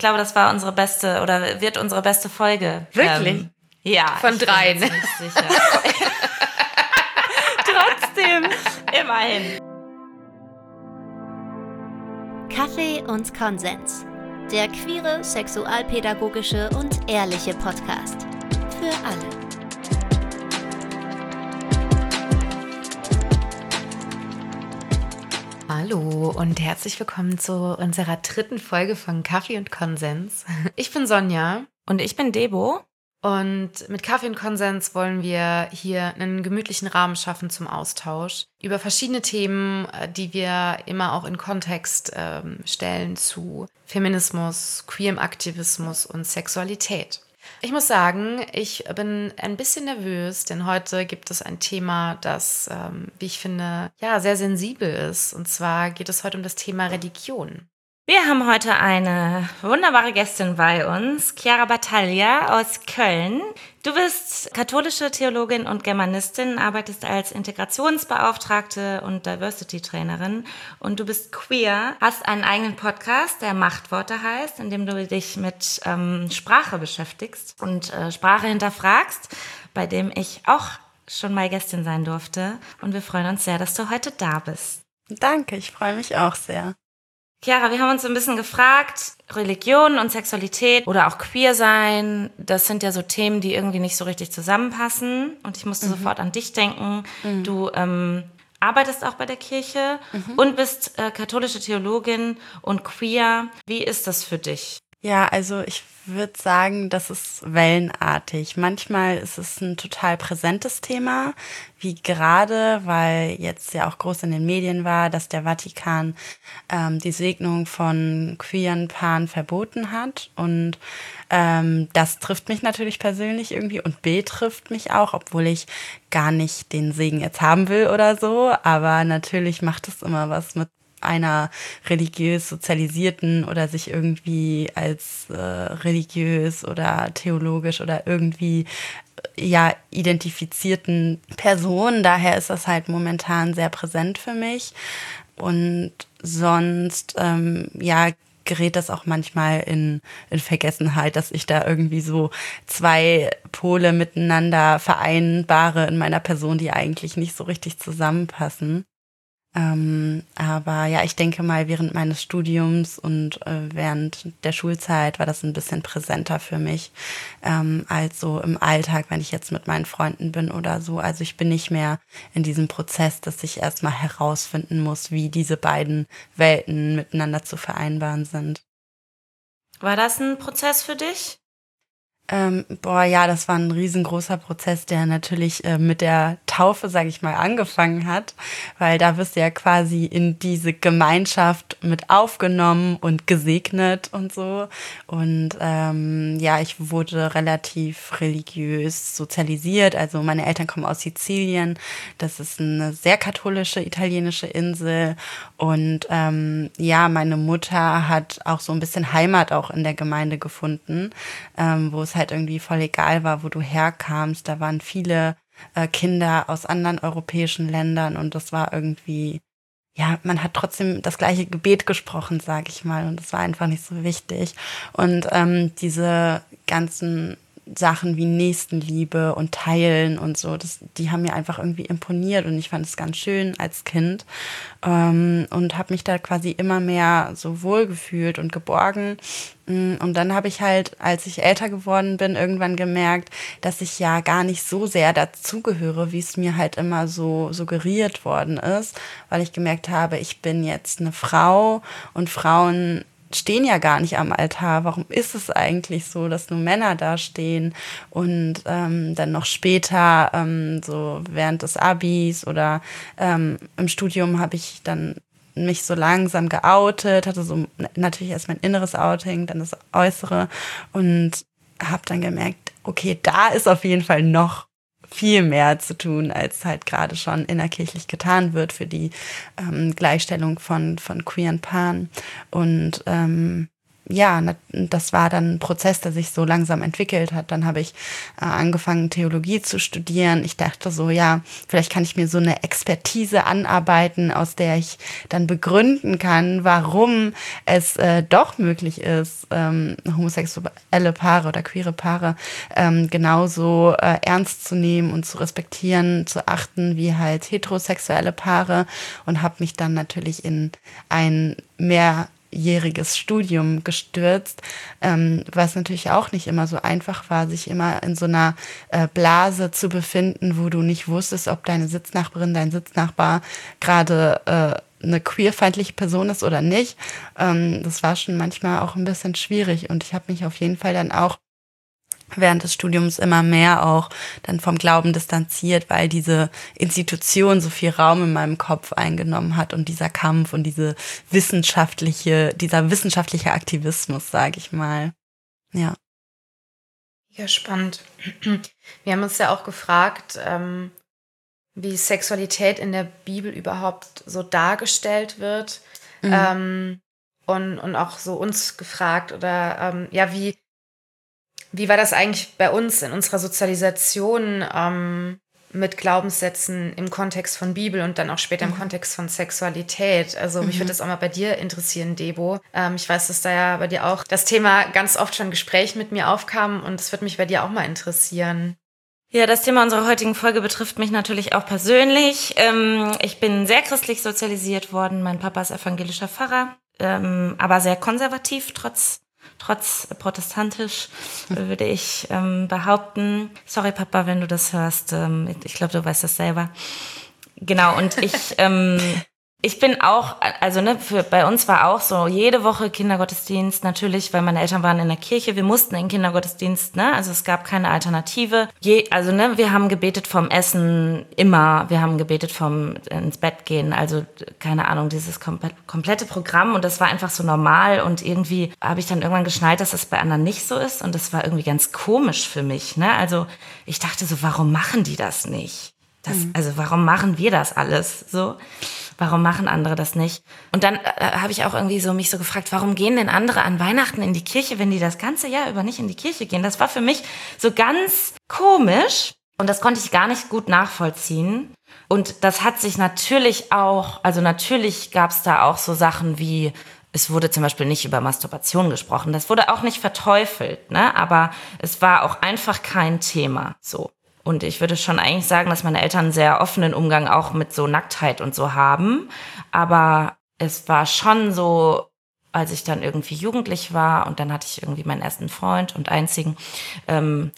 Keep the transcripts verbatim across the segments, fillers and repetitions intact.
glaube, das war unsere beste oder wird unsere beste Folge. Wirklich? Ähm, ja. Von dreien. Ich bin jetzt nicht sicher. Trotzdem, immerhin. Kaffee und Konsens. Der queere, sexualpädagogische und ehrliche Podcast. Für alle. Hallo und herzlich willkommen zu unserer dritten Folge von Kaffee und Konsens. Ich bin Sonja. Und ich bin Debo. Und mit Kaffee und Konsens wollen wir hier einen gemütlichen Rahmen schaffen zum Austausch über verschiedene Themen, die wir immer auch in Kontext ähm, stellen zu Feminismus, queerem Aktivismus und Sexualität. Ich muss sagen, ich bin ein bisschen nervös, denn heute gibt es ein Thema, das, ähm, wie ich finde, ja, sehr sensibel ist. Und zwar geht es heute um das Thema Religion. Wir haben heute eine wunderbare Gästin bei uns, Chiara Battaglia aus Köln. Du bist katholische Theologin und Germanistin, arbeitest als Integrationsbeauftragte und Diversity-Trainerin und du bist queer, hast einen eigenen Podcast, der Machtworte heißt, in dem du dich mit ähm, Sprache beschäftigst und äh, Sprache hinterfragst, bei dem ich auch schon mal Gästin sein durfte. Und wir freuen uns sehr, dass du heute da bist. Danke, ich freue mich auch sehr. Chiara, wir haben uns so ein bisschen gefragt, Religion und Sexualität oder auch queer sein, das sind ja so Themen, die irgendwie nicht so richtig zusammenpassen. Und ich musste mhm. sofort an dich denken. Mhm. Du ähm, arbeitest auch bei der Kirche mhm. und bist äh, katholische Theologin und queer. Wie ist das für dich? Ja, also ich würde sagen, das ist wellenartig. Manchmal ist es ein total präsentes Thema, wie gerade, weil jetzt ja auch groß in den Medien war, dass der Vatikan ähm, die Segnung von queeren Paaren verboten hat. Und ähm, das trifft mich natürlich persönlich irgendwie und betrifft mich auch, obwohl ich gar nicht den Segen jetzt haben will oder so. Aber natürlich macht es immer was mit einer religiös sozialisierten oder sich irgendwie als äh, religiös oder theologisch oder irgendwie ja identifizierten Person. Daher ist das halt momentan sehr präsent für mich. Und sonst, ähm, ja, gerät das auch manchmal in, in Vergessenheit, dass ich da irgendwie so zwei Pole miteinander vereinbare in meiner Person, die eigentlich nicht so richtig zusammenpassen. Ähm, aber ja, ich denke mal, während meines Studiums und äh, während der Schulzeit war das ein bisschen präsenter für mich ähm, als so im Alltag, wenn ich jetzt mit meinen Freunden bin oder so. Also ich bin nicht mehr in diesem Prozess, dass ich erstmal herausfinden muss, wie diese beiden Welten miteinander zu vereinbaren sind. War das ein Prozess für dich? Ähm, boah, ja, das war ein riesengroßer Prozess, der natürlich äh, mit der Taufe, sage ich mal, angefangen hat, weil da wirst du ja quasi in diese Gemeinschaft mit aufgenommen und gesegnet und so. Und ähm, ja, ich wurde relativ religiös sozialisiert. Also meine Eltern kommen aus Sizilien. Das ist eine sehr katholische italienische Insel. Und ähm, ja, meine Mutter hat auch so ein bisschen Heimat auch in der Gemeinde gefunden, ähm, wo es halt irgendwie voll egal war, wo du herkamst. Da waren viele äh, Kinder aus anderen europäischen Ländern und das war irgendwie, ja, man hat trotzdem das gleiche Gebet gesprochen, sag ich mal, und das war einfach nicht so wichtig. Und ähm, diese ganzen Sachen wie Nächstenliebe und Teilen und so, das, die haben mir einfach irgendwie imponiert und ich fand es ganz schön als Kind ähm, und habe mich da quasi immer mehr so wohlgefühlt und geborgen. Und dann habe ich halt, als ich älter geworden bin, irgendwann gemerkt, dass ich ja gar nicht so sehr dazugehöre, wie es mir halt immer so suggeriert worden ist, weil ich gemerkt habe, ich bin jetzt eine Frau und Frauen stehen ja gar nicht am Altar. Warum ist es eigentlich so, dass nur Männer da stehen? Und ähm, dann noch später, ähm, so während des Abis oder ähm, im Studium habe ich dann mich so langsam geoutet, hatte so natürlich erst mein inneres Outing, dann das äußere und habe dann gemerkt, okay, da ist auf jeden Fall noch viel mehr zu tun, als halt gerade schon innerkirchlich getan wird für die ähm, Gleichstellung von von queeren Paaren. Und ähm, ja, das war dann ein Prozess, der sich so langsam entwickelt hat. Dann habe ich äh, angefangen, Theologie zu studieren. Ich dachte so, ja, vielleicht kann ich mir so eine Expertise anarbeiten, aus der ich dann begründen kann, warum es äh, doch möglich ist, ähm, homosexuelle Paare oder queere Paare ähm, genauso äh, ernst zu nehmen und zu respektieren, zu achten, wie halt heterosexuelle Paare, und habe mich dann natürlich in ein mehrjähriges Studium gestürzt, ähm, was natürlich auch nicht immer so einfach war, sich immer in so einer äh, Blase zu befinden, wo du nicht wusstest, ob deine Sitznachbarin, dein Sitznachbar gerade äh, eine queerfeindliche Person ist oder nicht. Ähm, das war schon manchmal auch ein bisschen schwierig, und ich habe mich auf jeden Fall dann auch während des Studiums immer mehr auch dann vom Glauben distanziert, weil diese Institution so viel Raum in meinem Kopf eingenommen hat und dieser Kampf und diese wissenschaftliche, dieser wissenschaftliche Aktivismus, sage ich mal. Ja. Ja, spannend. Wir haben uns ja auch gefragt, ähm, wie Sexualität in der Bibel überhaupt so dargestellt wird. Mhm. Ähm, und, und auch so uns gefragt, oder ähm, ja, wie Wie war das eigentlich bei uns in unserer Sozialisation ähm, mit Glaubenssätzen im Kontext von Bibel und dann auch später im mhm. Kontext von Sexualität? Also mich mhm. würde das auch mal bei dir interessieren, Debo. Ähm, ich weiß, dass da ja bei dir auch das Thema ganz oft schon in Gesprächen mit mir aufkam, und es würde mich bei dir auch mal interessieren. Ja, das Thema unserer heutigen Folge betrifft mich natürlich auch persönlich. Ähm, ich bin sehr christlich sozialisiert worden. Mein Papa ist evangelischer Pfarrer, ähm, aber sehr konservativ, trotz Trotz protestantisch, würde ich ähm, behaupten. Sorry, Papa, wenn du das hörst. Ähm, ich glaube, du weißt das selber. Genau, und ich, ähm, ich bin auch, also ne, für, bei uns war auch so jede Woche Kindergottesdienst, natürlich, weil meine Eltern waren in der Kirche. Wir mussten in den Kindergottesdienst, ne? Also es gab keine Alternative. Je, also ne, wir haben gebetet vom Essen immer. Wir haben gebetet vom ins Bett gehen. Also keine Ahnung, dieses komplett, komplette Programm, und das war einfach so normal, und irgendwie habe ich dann irgendwann geschnallt, dass das bei anderen nicht so ist, und das war irgendwie ganz komisch für mich, ne? Also ich dachte so, warum machen die das nicht? Das, mhm. Also warum machen wir das alles so? Warum machen andere das nicht? Und dann äh, habe ich auch irgendwie so mich so gefragt, warum gehen denn andere an Weihnachten in die Kirche, wenn die das ganze Jahr über nicht in die Kirche gehen? Das war für mich so ganz komisch, und das konnte ich gar nicht gut nachvollziehen. Und das hat sich natürlich auch, also natürlich gab es da auch so Sachen wie, es wurde zum Beispiel nicht über Masturbation gesprochen. Das wurde auch nicht verteufelt, ne? Aber es war auch einfach kein Thema, so. Und ich würde schon eigentlich sagen, dass meine Eltern einen sehr offenen Umgang auch mit so Nacktheit und so haben. Aber es war schon so, als ich dann irgendwie jugendlich war, und dann hatte ich irgendwie meinen ersten Freund und einzigen, ähm,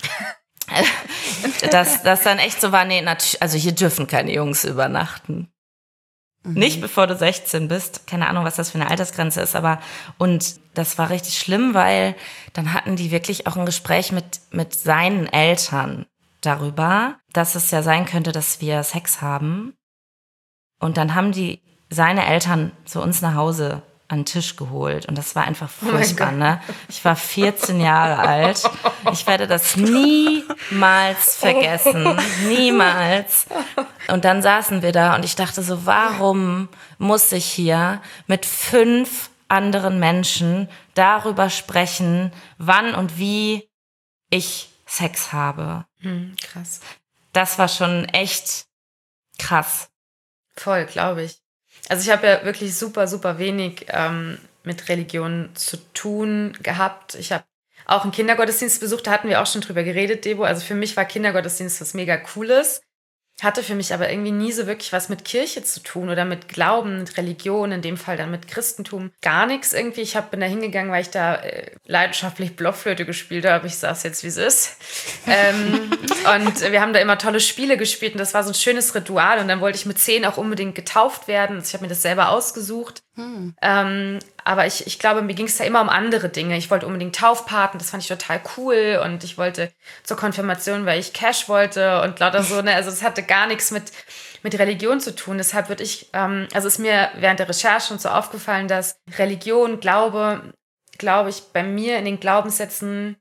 dass das dann echt so war, nee, nat- also hier dürfen keine Jungs übernachten. Mhm. Nicht bevor du sechzehn bist. Keine Ahnung, was das für eine Altersgrenze ist, aber und das war richtig schlimm, weil dann hatten die wirklich auch ein Gespräch mit, mit seinen Eltern darüber, dass es ja sein könnte, dass wir Sex haben. Und dann haben die seine Eltern zu uns nach Hause an den Tisch geholt. Und das war einfach furchtbar, oh ne? Ich war vierzehn Jahre alt. Ich werde das niemals vergessen. Niemals. Und dann saßen wir da, und ich dachte so, warum muss ich hier mit fünf anderen Menschen darüber sprechen, wann und wie ich Sex habe? Hm, krass. Das war schon echt krass. Voll, glaube ich. Also ich habe ja wirklich super, super wenig ähm, mit Religion zu tun gehabt. Ich habe auch einen Kindergottesdienst besucht, da hatten wir auch schon drüber geredet, Debo. Also für mich war Kindergottesdienst was mega Cooles. Hatte für mich aber irgendwie nie so wirklich was mit Kirche zu tun oder mit Glauben, mit Religion, in dem Fall dann mit Christentum. Gar nichts irgendwie. Ich hab, bin da hingegangen, weil ich da äh, leidenschaftlich Blockflöte gespielt habe. Ich sag's jetzt, wie es ist. ähm, und wir haben da immer tolle Spiele gespielt, und das war so ein schönes Ritual. Und dann wollte ich mit zehn auch unbedingt getauft werden. Also ich habe mir das selber ausgesucht. Hm. Ähm, aber ich, ich glaube, mir ging es da immer um andere Dinge. Ich wollte unbedingt Taufpaten, das fand ich total cool. Und ich wollte zur Konfirmation, weil ich Cash wollte und lauter so. Ne? Also es hatte gar nichts mit, mit Religion zu tun. Deshalb würde ich, ähm, also ist mir während der Recherche und so aufgefallen, dass Religion, Glaube, glaube ich, bei mir in den Glaubenssätzen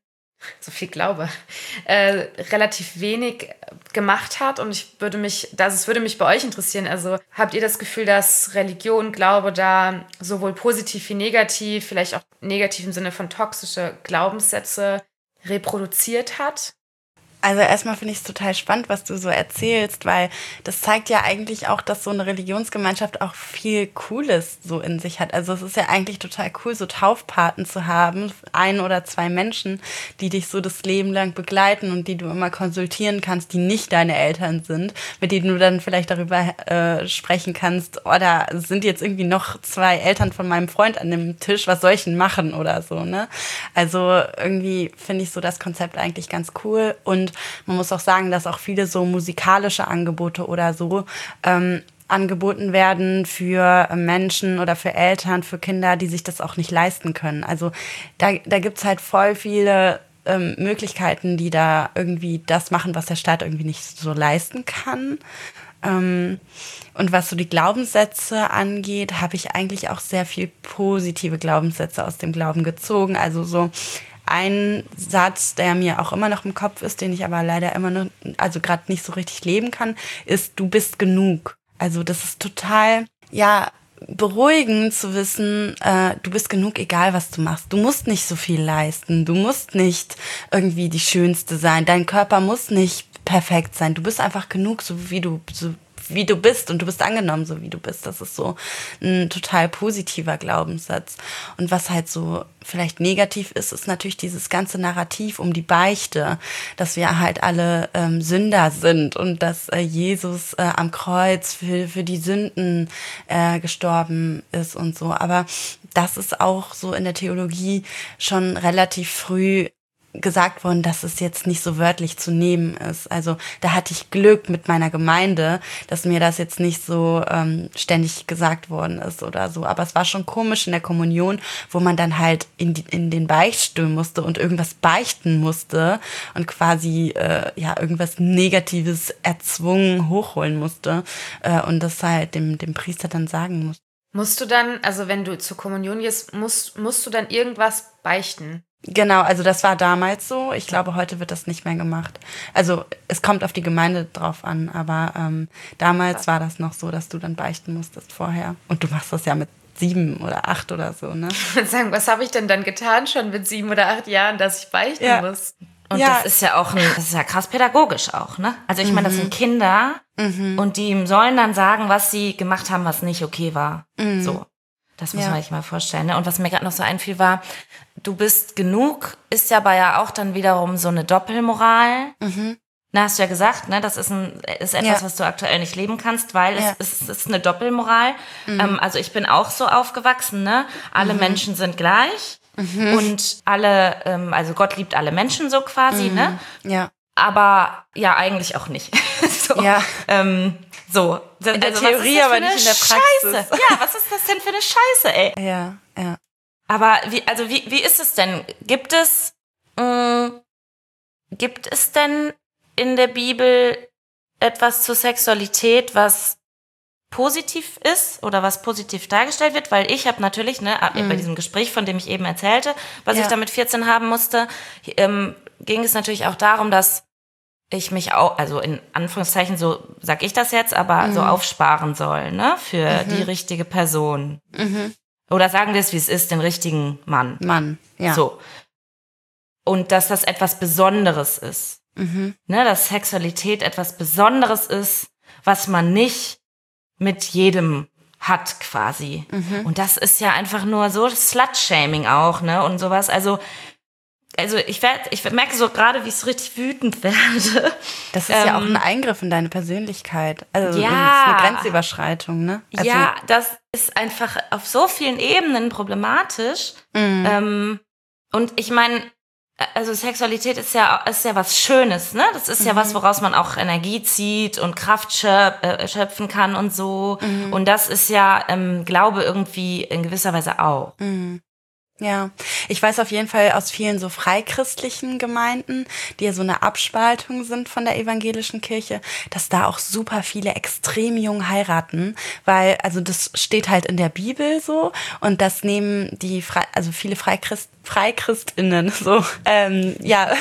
so viel Glaube, äh, relativ wenig gemacht hat. Und ich würde mich, das es würde mich bei euch interessieren. Also habt ihr das Gefühl, dass Religion, Glaube da sowohl positiv wie negativ, vielleicht auch negativ im Sinne von toxische Glaubenssätze reproduziert hat? Also erstmal finde ich es total spannend, was du so erzählst, weil das zeigt ja eigentlich auch, dass so eine Religionsgemeinschaft auch viel Cooles so in sich hat. Also es ist ja eigentlich total cool, so Taufpaten zu haben, ein oder zwei Menschen, die dich so das Leben lang begleiten und die du immer konsultieren kannst, die nicht deine Eltern sind, mit denen du dann vielleicht darüber äh, sprechen kannst, oh, da sind jetzt irgendwie noch zwei Eltern von meinem Freund an dem Tisch, was soll ich denn machen oder so, ne? Also irgendwie finde ich so das Konzept eigentlich ganz cool. Und man muss auch sagen, dass auch viele so musikalische Angebote oder so ähm, angeboten werden für Menschen oder für Eltern, für Kinder, die sich das auch nicht leisten können. Also da, da gibt's halt voll viele ähm, Möglichkeiten, die da irgendwie das machen, was der Staat irgendwie nicht so leisten kann. Ähm, und was so die Glaubenssätze angeht, habe ich eigentlich auch sehr viel positive Glaubenssätze aus dem Glauben gezogen. Also so ein Satz, der mir auch immer noch im Kopf ist, den ich aber leider immer noch, also gerade nicht so richtig leben kann, ist, du bist genug. Also das ist total, ja, beruhigend zu wissen, äh, du bist genug, egal was du machst. Du musst nicht so viel leisten. Du musst nicht irgendwie die Schönste sein. Dein Körper muss nicht perfekt sein. Du bist einfach genug, so wie du, so wie du bist, und du bist angenommen, so wie du bist. Das ist so ein total positiver Glaubenssatz. Und was halt so vielleicht negativ ist, ist natürlich dieses ganze Narrativ um die Beichte, dass wir halt alle ähm, Sünder sind und dass äh, Jesus äh, am Kreuz für, für die Sünden äh, gestorben ist und so. Aber das ist auch so in der Theologie schon relativ früh gesagt worden, dass es jetzt nicht so wörtlich zu nehmen ist. Also da hatte ich Glück mit meiner Gemeinde, dass mir das jetzt nicht so ähm, ständig gesagt worden ist oder so. Aber es war schon komisch in der Kommunion, wo man dann halt in, die, in den Beichtstuhl musste und irgendwas beichten musste und quasi äh, ja irgendwas Negatives erzwungen hochholen musste äh, und das halt dem, dem Priester dann sagen musste. Musst du dann, also wenn du zur Kommunion gehst, musst, musst du dann irgendwas beichten? Genau, also das war damals so. Ich glaube, heute wird das nicht mehr gemacht. Also es kommt auf die Gemeinde drauf an, aber ähm, damals war das noch so, dass du dann beichten musstest vorher. Und du machst das ja mit sieben oder acht oder so, ne? Ich würde sagen, was habe ich denn dann getan schon mit sieben oder acht Jahren, dass ich beichten ja. muss? Und ja. das ist ja auch ein, das ist ja krass pädagogisch auch, ne? Also ich meine, das sind Kinder mhm. und die sollen dann sagen, was sie gemacht haben, was nicht okay war. Mhm. So. Das muss ja. man sich mal vorstellen. Ne? Und was mir gerade noch so einfiel war, du bist genug, ist ja aber ja auch dann wiederum so eine Doppelmoral. Mhm. Na, hast du ja gesagt, ne? Das ist, ein, ist etwas, ja. was du aktuell nicht leben kannst, weil ja. es, es ist eine Doppelmoral. Mhm. Ähm, also ich bin auch so aufgewachsen, ne? Alle mhm. Menschen sind gleich mhm. und alle, ähm, also Gott liebt alle Menschen so quasi, mhm. ne? Ja. Aber ja, eigentlich auch nicht. so. Ja. Ähm, So, in der also, Theorie, aber nicht in der Praxis. Scheiße? Ja, was ist das denn für eine Scheiße, ey? Ja, ja. Aber wie, also wie, wie ist es denn? Gibt es, mh, gibt es denn in der Bibel etwas zur Sexualität, was positiv ist oder was positiv dargestellt wird? Weil ich habe natürlich, ne, mhm. bei diesem Gespräch, von dem ich eben erzählte, was ja. ich da mit vierzehn haben musste, ähm, ging es natürlich auch darum, dass ich mich auch, also in Anführungszeichen, so sag ich das jetzt, aber mhm. so aufsparen soll, ne, für mhm. die richtige Person. Mhm. Oder sagen wir es, wie es ist, den richtigen Mann. Mann, ja. So. Und dass das etwas Besonderes ist. Mhm. Ne, dass Sexualität etwas Besonderes ist, was man nicht mit jedem hat, quasi. Mhm. Und das ist ja einfach nur so Slut-Shaming auch, ne, und sowas. Also, Also ich werde, ich merke so gerade, wie ich so richtig wütend werde. Das ist ähm, ja auch ein Eingriff in deine Persönlichkeit. Also ja, das ist eine Grenzüberschreitung, ne? Also, ja, das ist einfach auf so vielen Ebenen problematisch. Mhm. Ähm, und ich meine, also Sexualität ist ja, ist ja was Schönes, ne? Das ist mhm. ja was, woraus man auch Energie zieht und Kraft schöp- äh, schöpfen kann und so. Mhm. Und das ist ja, ähm, Glaube irgendwie in gewisser Weise auch. Mhm. Ja, ich weiß auf jeden Fall aus vielen so freichristlichen Gemeinden, die ja so eine Abspaltung sind von der evangelischen Kirche, dass da auch super viele extrem jung heiraten, weil, also das steht halt in der Bibel so und das nehmen die, Fre- also viele Freikrist FreiChristInnen so, ähm, ja,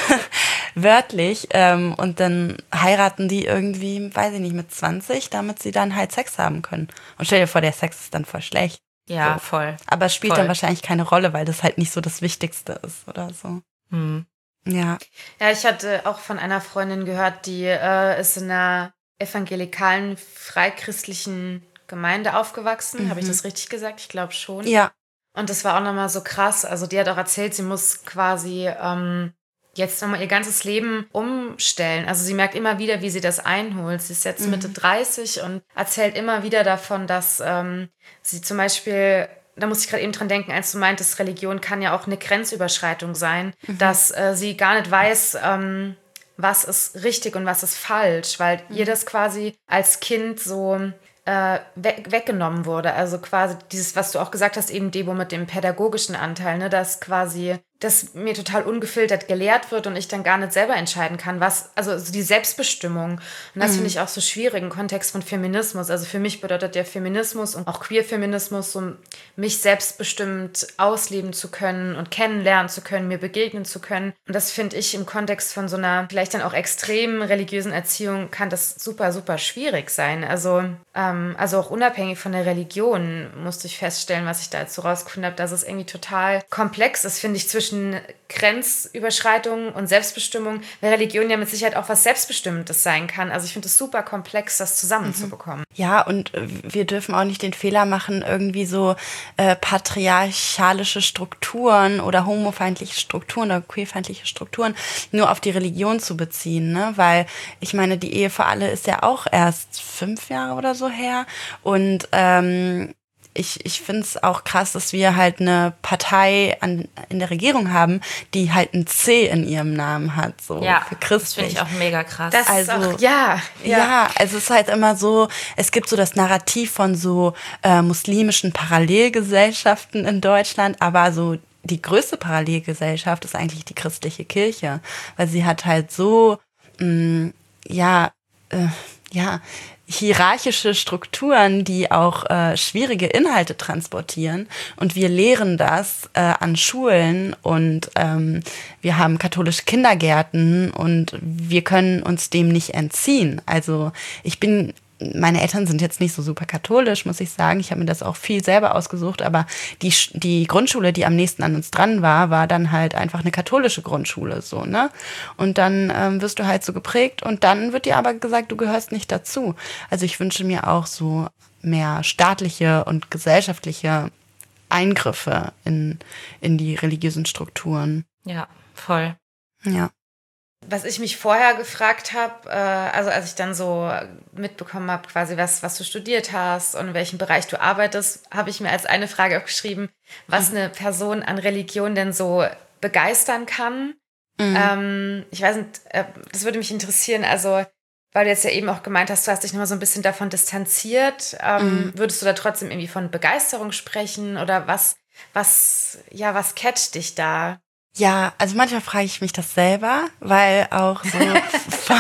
wörtlich ähm, und dann heiraten die irgendwie, weiß ich nicht, mit zwanzig, damit sie dann halt Sex haben können. Und stell dir vor, der Sex ist dann voll schlecht. Ja, so. voll. Aber es spielt voll. dann wahrscheinlich keine Rolle, weil das halt nicht so das Wichtigste ist oder so. Hm. Ja. Ja, ich hatte auch von einer Freundin gehört, die äh, ist in einer evangelikalen, freichristlichen Gemeinde aufgewachsen. Mhm. Habe ich das richtig gesagt? Ich glaube schon. Ja. Und das war auch nochmal so krass. Also die hat auch erzählt, sie muss quasi ähm, jetzt nochmal ihr ganzes Leben umstellen. Also sie merkt immer wieder, wie sie das einholt. Sie ist jetzt mhm. Mitte dreißig und erzählt immer wieder davon, dass ähm, sie zum Beispiel, da muss ich gerade eben dran denken, als du meintest, Religion kann ja auch eine Grenzüberschreitung sein, mhm. dass äh, sie gar nicht weiß, ähm, was ist richtig und was ist falsch, weil mhm. ihr das quasi als Kind so äh, we- weggenommen wurde. Also quasi dieses, was du auch gesagt hast, eben Debo mit dem pädagogischen Anteil, ne, dass quasi das mir total ungefiltert gelehrt wird und ich dann gar nicht selber entscheiden kann, was, also die Selbstbestimmung. Und das mhm. finde ich auch so schwierig im Kontext von Feminismus. Also für mich bedeutet der Feminismus und auch Queer-Feminismus, so mich selbstbestimmt ausleben zu können und kennenlernen zu können, mir begegnen zu können. Und das finde ich im Kontext von so einer vielleicht dann auch extremen religiösen Erziehung kann das super, super schwierig sein. Also, ähm, also auch unabhängig von der Religion musste ich feststellen, was ich da jetzt so rausgefunden habe, dass es irgendwie total komplex ist, finde ich, zwischen Grenzüberschreitung und Selbstbestimmung, weil Religion ja mit Sicherheit auch was Selbstbestimmtes sein kann. Also ich finde es super komplex, das zusammenzubekommen. Ja, und wir dürfen auch nicht den Fehler machen, irgendwie so äh, patriarchalische Strukturen oder homofeindliche Strukturen oder queerfeindliche Strukturen nur auf die Religion zu beziehen, ne? Weil ich meine, die Ehe für alle ist ja auch erst fünf Jahre oder so her und ähm, Ich, ich finde es auch krass, dass wir halt eine Partei an, in der Regierung haben, die halt ein C in ihrem Namen hat, so ja, für christlich. Das finde ich auch mega krass. Das also, ist auch, ja, ja. Ja, also es ist halt immer so, es gibt so das Narrativ von so äh, muslimischen Parallelgesellschaften in Deutschland, aber so die größte Parallelgesellschaft ist eigentlich die christliche Kirche, weil sie hat halt so, mh, ja, äh, ja, hierarchische Strukturen, die auch äh, schwierige Inhalte transportieren. Und wir lehren das äh, an Schulen und ähm, wir haben katholische Kindergärten und wir können uns dem nicht entziehen. Also ich bin... Meine Eltern sind jetzt nicht so super katholisch, muss ich sagen. Ich habe mir das auch viel selber ausgesucht, aber die, die Grundschule, die am nächsten an uns dran war, war dann halt einfach eine katholische Grundschule, so, ne? Und dann ähm, wirst du halt so geprägt und dann wird dir aber gesagt, du gehörst nicht dazu. Also ich wünsche mir auch so mehr staatliche und gesellschaftliche Eingriffe in, in die religiösen Strukturen. Ja, voll. Ja. Was ich mich vorher gefragt habe, äh, also als ich dann so mitbekommen habe, quasi was, was du studiert hast und in welchem Bereich du arbeitest, habe ich mir als eine Frage aufgeschrieben, was eine Person an Religion denn so begeistern kann. Mhm. Ähm, ich weiß nicht, äh, das würde mich interessieren, also weil du jetzt ja eben auch gemeint hast, du hast dich nochmal so ein bisschen davon distanziert. Ähm, mhm. Würdest du da trotzdem irgendwie von Begeisterung sprechen oder was, was, ja, was catcht dich da? Ja, also manchmal frage ich mich das selber, weil auch so von,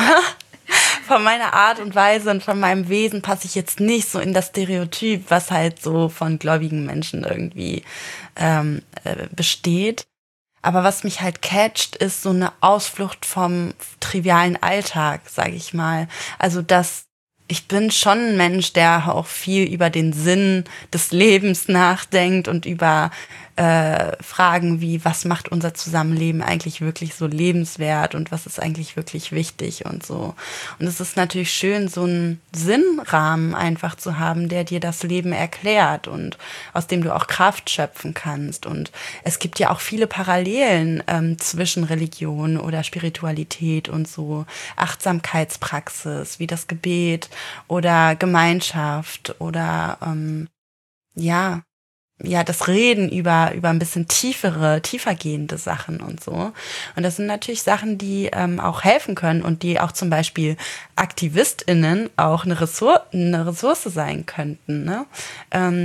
von meiner Art und Weise und von meinem Wesen passe ich jetzt nicht so in das Stereotyp, was halt so von gläubigen Menschen irgendwie ähm, äh, besteht. Aber was mich halt catcht, ist so eine Ausflucht vom trivialen Alltag, sage ich mal. Also das Ich bin schon ein Mensch, der auch viel über den Sinn des Lebens nachdenkt und über äh, Fragen wie, was macht unser Zusammenleben eigentlich wirklich so lebenswert und was ist eigentlich wirklich wichtig und so. Und es ist natürlich schön, so einen Sinnrahmen einfach zu haben, der dir das Leben erklärt und aus dem du auch Kraft schöpfen kannst. Und es gibt ja auch viele Parallelen ähm, zwischen Religion oder Spiritualität und so Achtsamkeitspraxis, wie das Gebet oder Gemeinschaft oder ähm, ja, ja, das Reden über über ein bisschen tiefere, tiefergehende Sachen und so. Und das sind natürlich Sachen, die ähm, auch helfen können und die auch zum Beispiel AktivistInnen auch eine Ressource, eine Ressource sein könnten, ne? Ähm,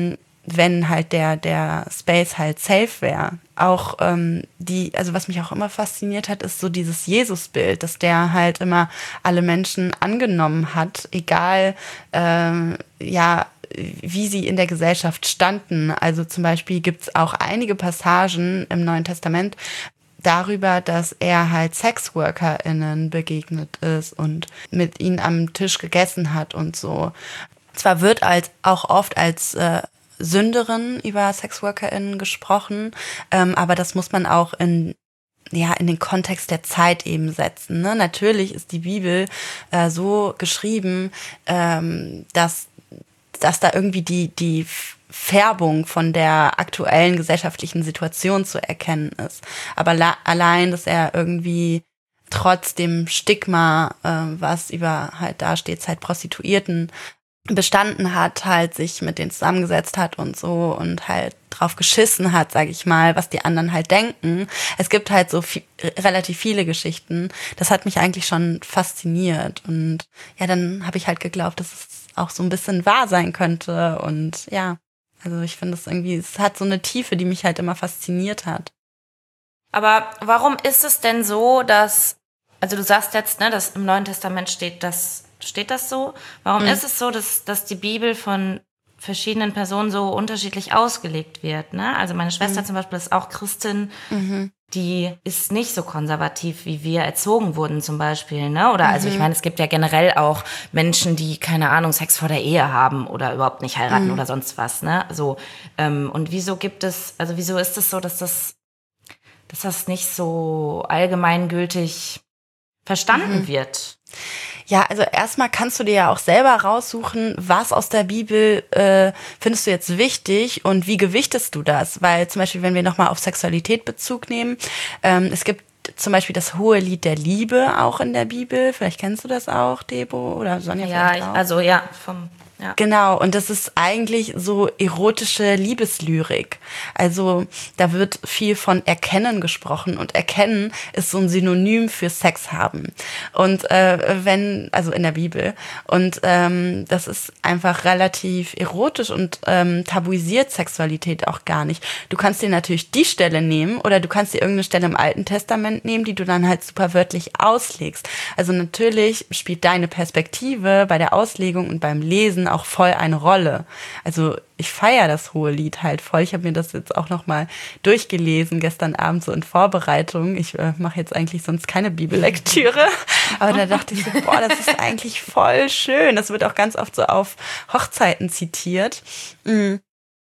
wenn halt der, der Space halt safe wäre. Auch ähm, die, also was mich auch immer fasziniert hat, ist so dieses Jesus-Bild, dass der halt immer alle Menschen angenommen hat, egal, ähm, ja, wie sie in der Gesellschaft standen. Also zum Beispiel gibt es auch einige Passagen im Neuen Testament darüber, dass er halt SexworkerInnen begegnet ist und mit ihnen am Tisch gegessen hat und so. Zwar wird als auch oft als äh, Sünderin über SexworkerInnen gesprochen, ähm, aber das muss man auch in ja in den Kontext der Zeit eben setzen. Ne? Natürlich ist die Bibel äh, so geschrieben, ähm, dass dass da irgendwie die die Färbung von der aktuellen gesellschaftlichen Situation zu erkennen ist. Aber la- allein, dass er irgendwie trotz dem Stigma, äh, was über halt da steht, halt Prostituierten bestanden hat, halt sich mit denen zusammengesetzt hat und so und halt drauf geschissen hat, sag ich mal, was die anderen halt denken. Es gibt halt so viel, relativ viele Geschichten. Das hat mich eigentlich schon fasziniert und ja, dann habe ich halt geglaubt, dass es auch so ein bisschen wahr sein könnte und ja, also ich finde es irgendwie, es hat so eine Tiefe, die mich halt immer fasziniert hat. Aber warum ist es denn so, dass, also du sagst jetzt, ne, dass im Neuen Testament steht das Steht das so? Warum mhm. ist es so, dass, dass die Bibel von verschiedenen Personen so unterschiedlich ausgelegt wird? Ne? Also meine Schwester mhm. zum Beispiel ist auch Christin, mhm. die ist nicht so konservativ, wie wir erzogen wurden zum Beispiel. Ne? Oder mhm. also ich meine, es gibt ja generell auch Menschen, die, keine Ahnung, Sex vor der Ehe haben oder überhaupt nicht heiraten mhm. oder sonst was. Ne? So, ähm, und wieso gibt es, also wieso ist es so, dass das, dass das nicht so allgemeingültig verstanden mhm. wird? Ja, also erstmal kannst du dir ja auch selber raussuchen, was aus der Bibel äh, findest du jetzt wichtig und wie gewichtest du das? Weil zum Beispiel, wenn wir nochmal auf Sexualität Bezug nehmen, ähm, es gibt zum Beispiel das hohe Lied der Liebe auch in der Bibel. Vielleicht kennst du das auch, Debo oder Sonja? Ja, ich, also ja, vom Ja. Genau, und das ist eigentlich so erotische Liebeslyrik. Also da wird viel von Erkennen gesprochen und Erkennen ist so ein Synonym für Sex haben. Und äh, wenn, also in der Bibel. Und ähm, das ist einfach relativ erotisch und ähm, tabuisiert Sexualität auch gar nicht. Du kannst dir natürlich die Stelle nehmen oder du kannst dir irgendeine Stelle im Alten Testament nehmen, die du dann halt super wörtlich auslegst. Also natürlich spielt deine Perspektive bei der Auslegung und beim Lesen auch voll eine Rolle. Also ich feiere das hohe Lied halt voll. Ich habe mir das jetzt auch nochmal durchgelesen, gestern Abend so in Vorbereitung. Ich äh, mache jetzt eigentlich sonst keine Bibellektüre. Aber da dachte ich so, boah, das ist eigentlich voll schön. Das wird auch ganz oft so auf Hochzeiten zitiert. Mhm.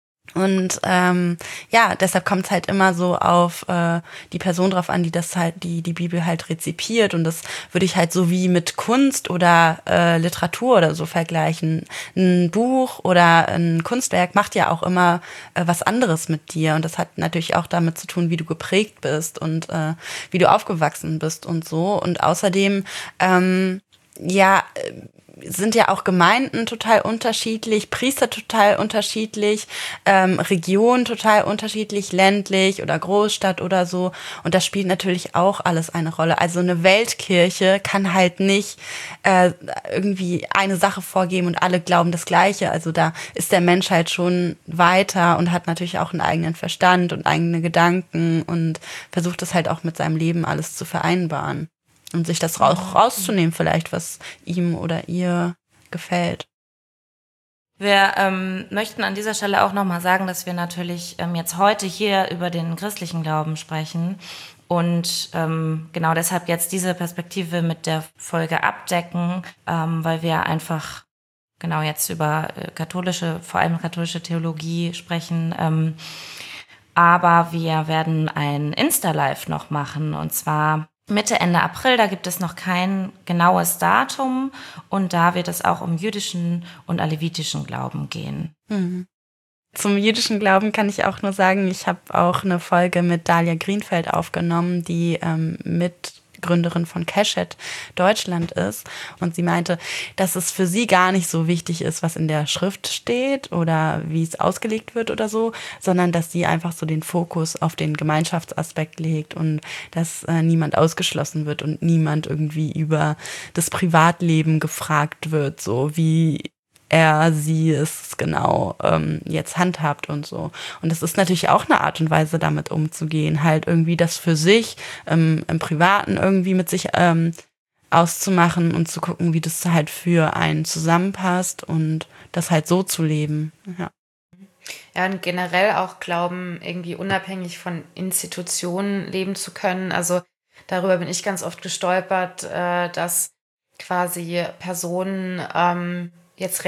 Und ähm, ja, deshalb kommt es halt immer so auf äh, die Person drauf an, die das halt, die die Bibel halt rezipiert. Und das würde ich halt so wie mit Kunst oder äh, Literatur oder so vergleichen. Ein Buch oder ein Kunstwerk macht ja auch immer äh, was anderes mit dir. Und das hat natürlich auch damit zu tun, wie du geprägt bist und äh, wie du aufgewachsen bist und so. Und außerdem, ähm, ja, sind ja auch Gemeinden total unterschiedlich, Priester total unterschiedlich, ähm, Region total unterschiedlich, ländlich oder Großstadt oder so. Und das spielt natürlich auch alles eine Rolle. Also eine Weltkirche kann halt nicht äh, irgendwie eine Sache vorgeben und alle glauben das Gleiche. Also da ist der Mensch halt schon weiter und hat natürlich auch einen eigenen Verstand und eigene Gedanken und versucht es halt auch mit seinem Leben alles zu vereinbaren. Und sich das auch rauszunehmen vielleicht, was ihm oder ihr gefällt. Wir ähm, möchten an dieser Stelle auch nochmal sagen, dass wir natürlich ähm, jetzt heute hier über den christlichen Glauben sprechen und ähm, genau deshalb jetzt diese Perspektive mit der Folge abdecken, ähm, weil wir einfach genau jetzt über äh, katholische, vor allem katholische Theologie sprechen. Ähm, aber wir werden ein Insta-Live noch machen und zwar Mitte, Ende April, da gibt es noch kein genaues Datum und da wird es auch um jüdischen und alevitischen Glauben gehen. Mhm. Zum jüdischen Glauben kann ich auch nur sagen, ich habe auch eine Folge mit Dalia Greenfeld aufgenommen, die ähm, mit Gründerin von Keshet Deutschland ist. Und sie meinte, dass es für sie gar nicht so wichtig ist, was in der Schrift steht oder wie es ausgelegt wird oder so, sondern dass sie einfach so den Fokus auf den Gemeinschaftsaspekt legt und dass äh, niemand ausgeschlossen wird und niemand irgendwie über das Privatleben gefragt wird, so wie er, sie es genau ähm, jetzt handhabt und so. Und das ist natürlich auch eine Art und Weise, damit umzugehen, halt irgendwie das für sich ähm, im Privaten irgendwie mit sich ähm, auszumachen und zu gucken, wie das halt für einen zusammenpasst und das halt so zu leben. Ja. Ja, und generell auch glauben, irgendwie unabhängig von Institutionen leben zu können. Also darüber bin ich ganz oft gestolpert, äh, dass quasi Personen ähm, jetzt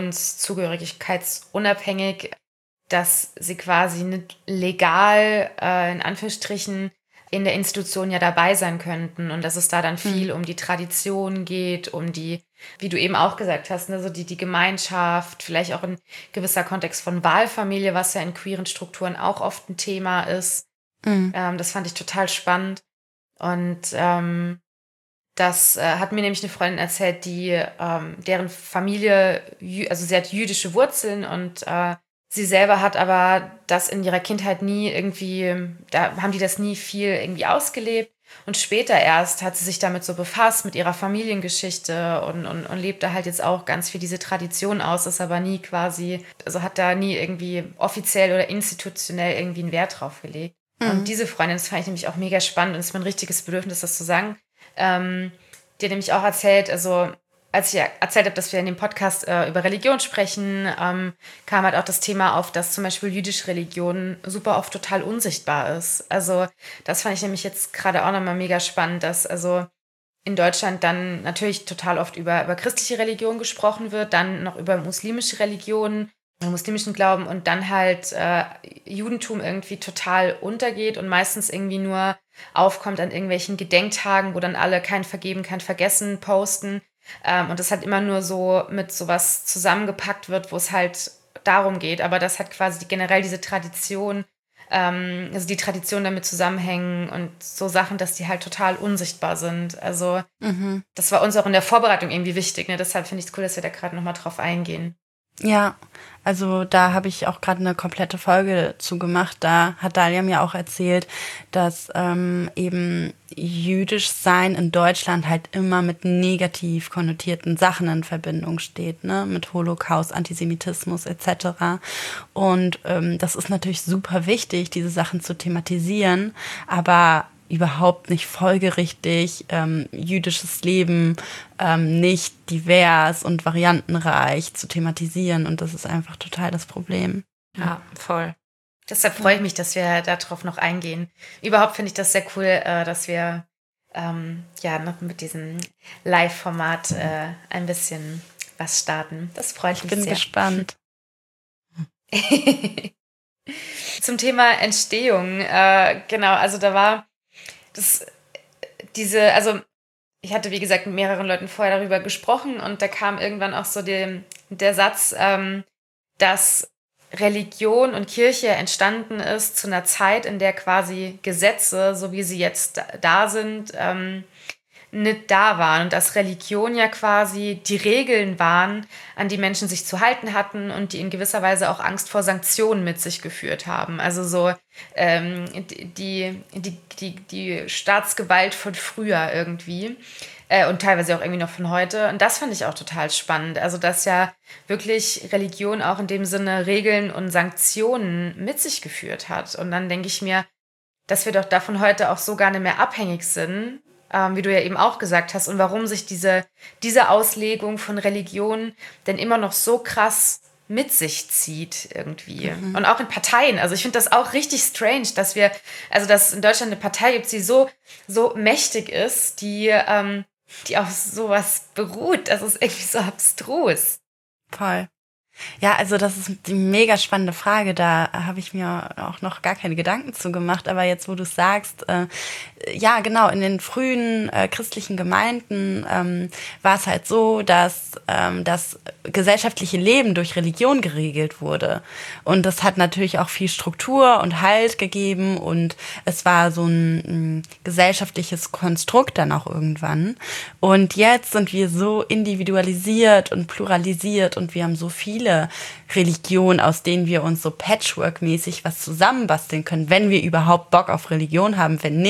religionszugehörigkeitsunabhängig, dass sie quasi nicht legal, äh, in Anführungsstrichen, in der Institution ja dabei sein könnten und dass es da dann viel mhm. um die Tradition geht, um die, wie du eben auch gesagt hast, ne, so die, die Gemeinschaft, vielleicht auch ein gewisser Kontext von Wahlfamilie, was ja in queeren Strukturen auch oft ein Thema ist. Mhm. Ähm, das fand ich total spannend. Und ähm, das äh, hat mir nämlich eine Freundin erzählt, die ähm, deren Familie, also sie hat jüdische Wurzeln und äh, sie selber hat aber das in ihrer Kindheit nie irgendwie, da haben die das nie viel irgendwie ausgelebt. Und später erst hat sie sich damit so befasst, mit ihrer Familiengeschichte und, und, und lebt da halt jetzt auch ganz viel diese Tradition aus, ist aber nie quasi, also hat da nie irgendwie offiziell oder institutionell irgendwie einen Wert drauf gelegt. Mhm. Und diese Freundin, das fand ich nämlich auch mega spannend und es ist mein richtiges Bedürfnis, das zu sagen. Ähm, die hat nämlich auch erzählt, also als ich erzählt habe, dass wir in dem Podcast äh, über Religion sprechen, ähm, kam halt auch das Thema auf, dass zum Beispiel jüdische Religion super oft total unsichtbar ist. Also das fand ich nämlich jetzt gerade auch nochmal mega spannend, dass also in Deutschland dann natürlich total oft über, über christliche Religion gesprochen wird, dann noch über muslimische Religionen, muslimischen Glauben und dann halt äh, Judentum irgendwie total untergeht und meistens irgendwie nur aufkommt an irgendwelchen Gedenktagen, wo dann alle kein Vergeben, kein Vergessen posten. Ähm, und das halt immer nur so mit sowas zusammengepackt wird, wo es halt darum geht. Aber das hat quasi generell diese Tradition, ähm, also die Tradition damit zusammenhängen und so Sachen, dass die halt total unsichtbar sind. Also mhm. das war uns auch in der Vorbereitung irgendwie wichtig. Ne? Deshalb finde ich es cool, dass wir da gerade nochmal drauf eingehen. Ja, also da habe ich auch gerade eine komplette Folge zu gemacht. Da hat Dalia mir auch erzählt, dass ähm, eben jüdisch sein in Deutschland halt immer mit negativ konnotierten Sachen in Verbindung steht, ne, mit Holocaust, Antisemitismus et cetera. Und ähm, das ist natürlich super wichtig, diese Sachen zu thematisieren, aber überhaupt nicht folgerichtig, ähm, jüdisches Leben ähm, nicht divers und variantenreich zu thematisieren. Und das ist einfach total das Problem. Ja, voll. Deshalb freue ich mich, dass wir darauf noch eingehen. Überhaupt finde ich das sehr cool, äh, dass wir ähm, ja noch mit diesem Live-Format äh, ein bisschen was starten. Das freut mich sehr. Ich bin gespannt. Zum Thema Entstehung. Äh, genau, also da war das, diese, also ich hatte, wie gesagt, mit mehreren Leuten vorher darüber gesprochen und da kam irgendwann auch so die, der Satz, ähm, dass Religion und Kirche entstanden ist zu einer Zeit, in der quasi Gesetze, so wie sie jetzt da sind, ähm, nicht da waren und dass Religion ja quasi die Regeln waren, an die Menschen sich zu halten hatten und die in gewisser Weise auch Angst vor Sanktionen mit sich geführt haben. Also so ähm, die, die, die, die Staatsgewalt von früher irgendwie äh, und teilweise auch irgendwie noch von heute. Und das fand ich auch total spannend. Also dass ja wirklich Religion auch in dem Sinne Regeln und Sanktionen mit sich geführt hat. Und dann denke ich mir, dass wir doch davon heute auch so gar nicht mehr abhängig sind, Ähm, wie du ja eben auch gesagt hast, und warum sich diese, diese Auslegung von Religion denn immer noch so krass mit sich zieht irgendwie. Mhm. Und auch in Parteien. Also ich finde das auch richtig strange, dass wir, also dass es in Deutschland eine Partei gibt, die so, so mächtig ist, die, ähm, die auf sowas beruht. Das ist irgendwie so abstrus. Voll. Ja, also das ist die mega spannende Frage. Da habe ich mir auch noch gar keine Gedanken zu gemacht. Aber jetzt, wo du es sagst, äh, ja, genau, in den frühen äh, christlichen Gemeinden ähm, war es halt so, dass ähm, das gesellschaftliche Leben durch Religion geregelt wurde. Und das hat natürlich auch viel Struktur und Halt gegeben. Und es war so ein, ein gesellschaftliches Konstrukt dann auch irgendwann. Und jetzt sind wir so individualisiert und pluralisiert und wir haben so viele Religionen, aus denen wir uns so patchwork-mäßig was zusammenbasteln können, wenn wir überhaupt Bock auf Religion haben. Wenn nicht,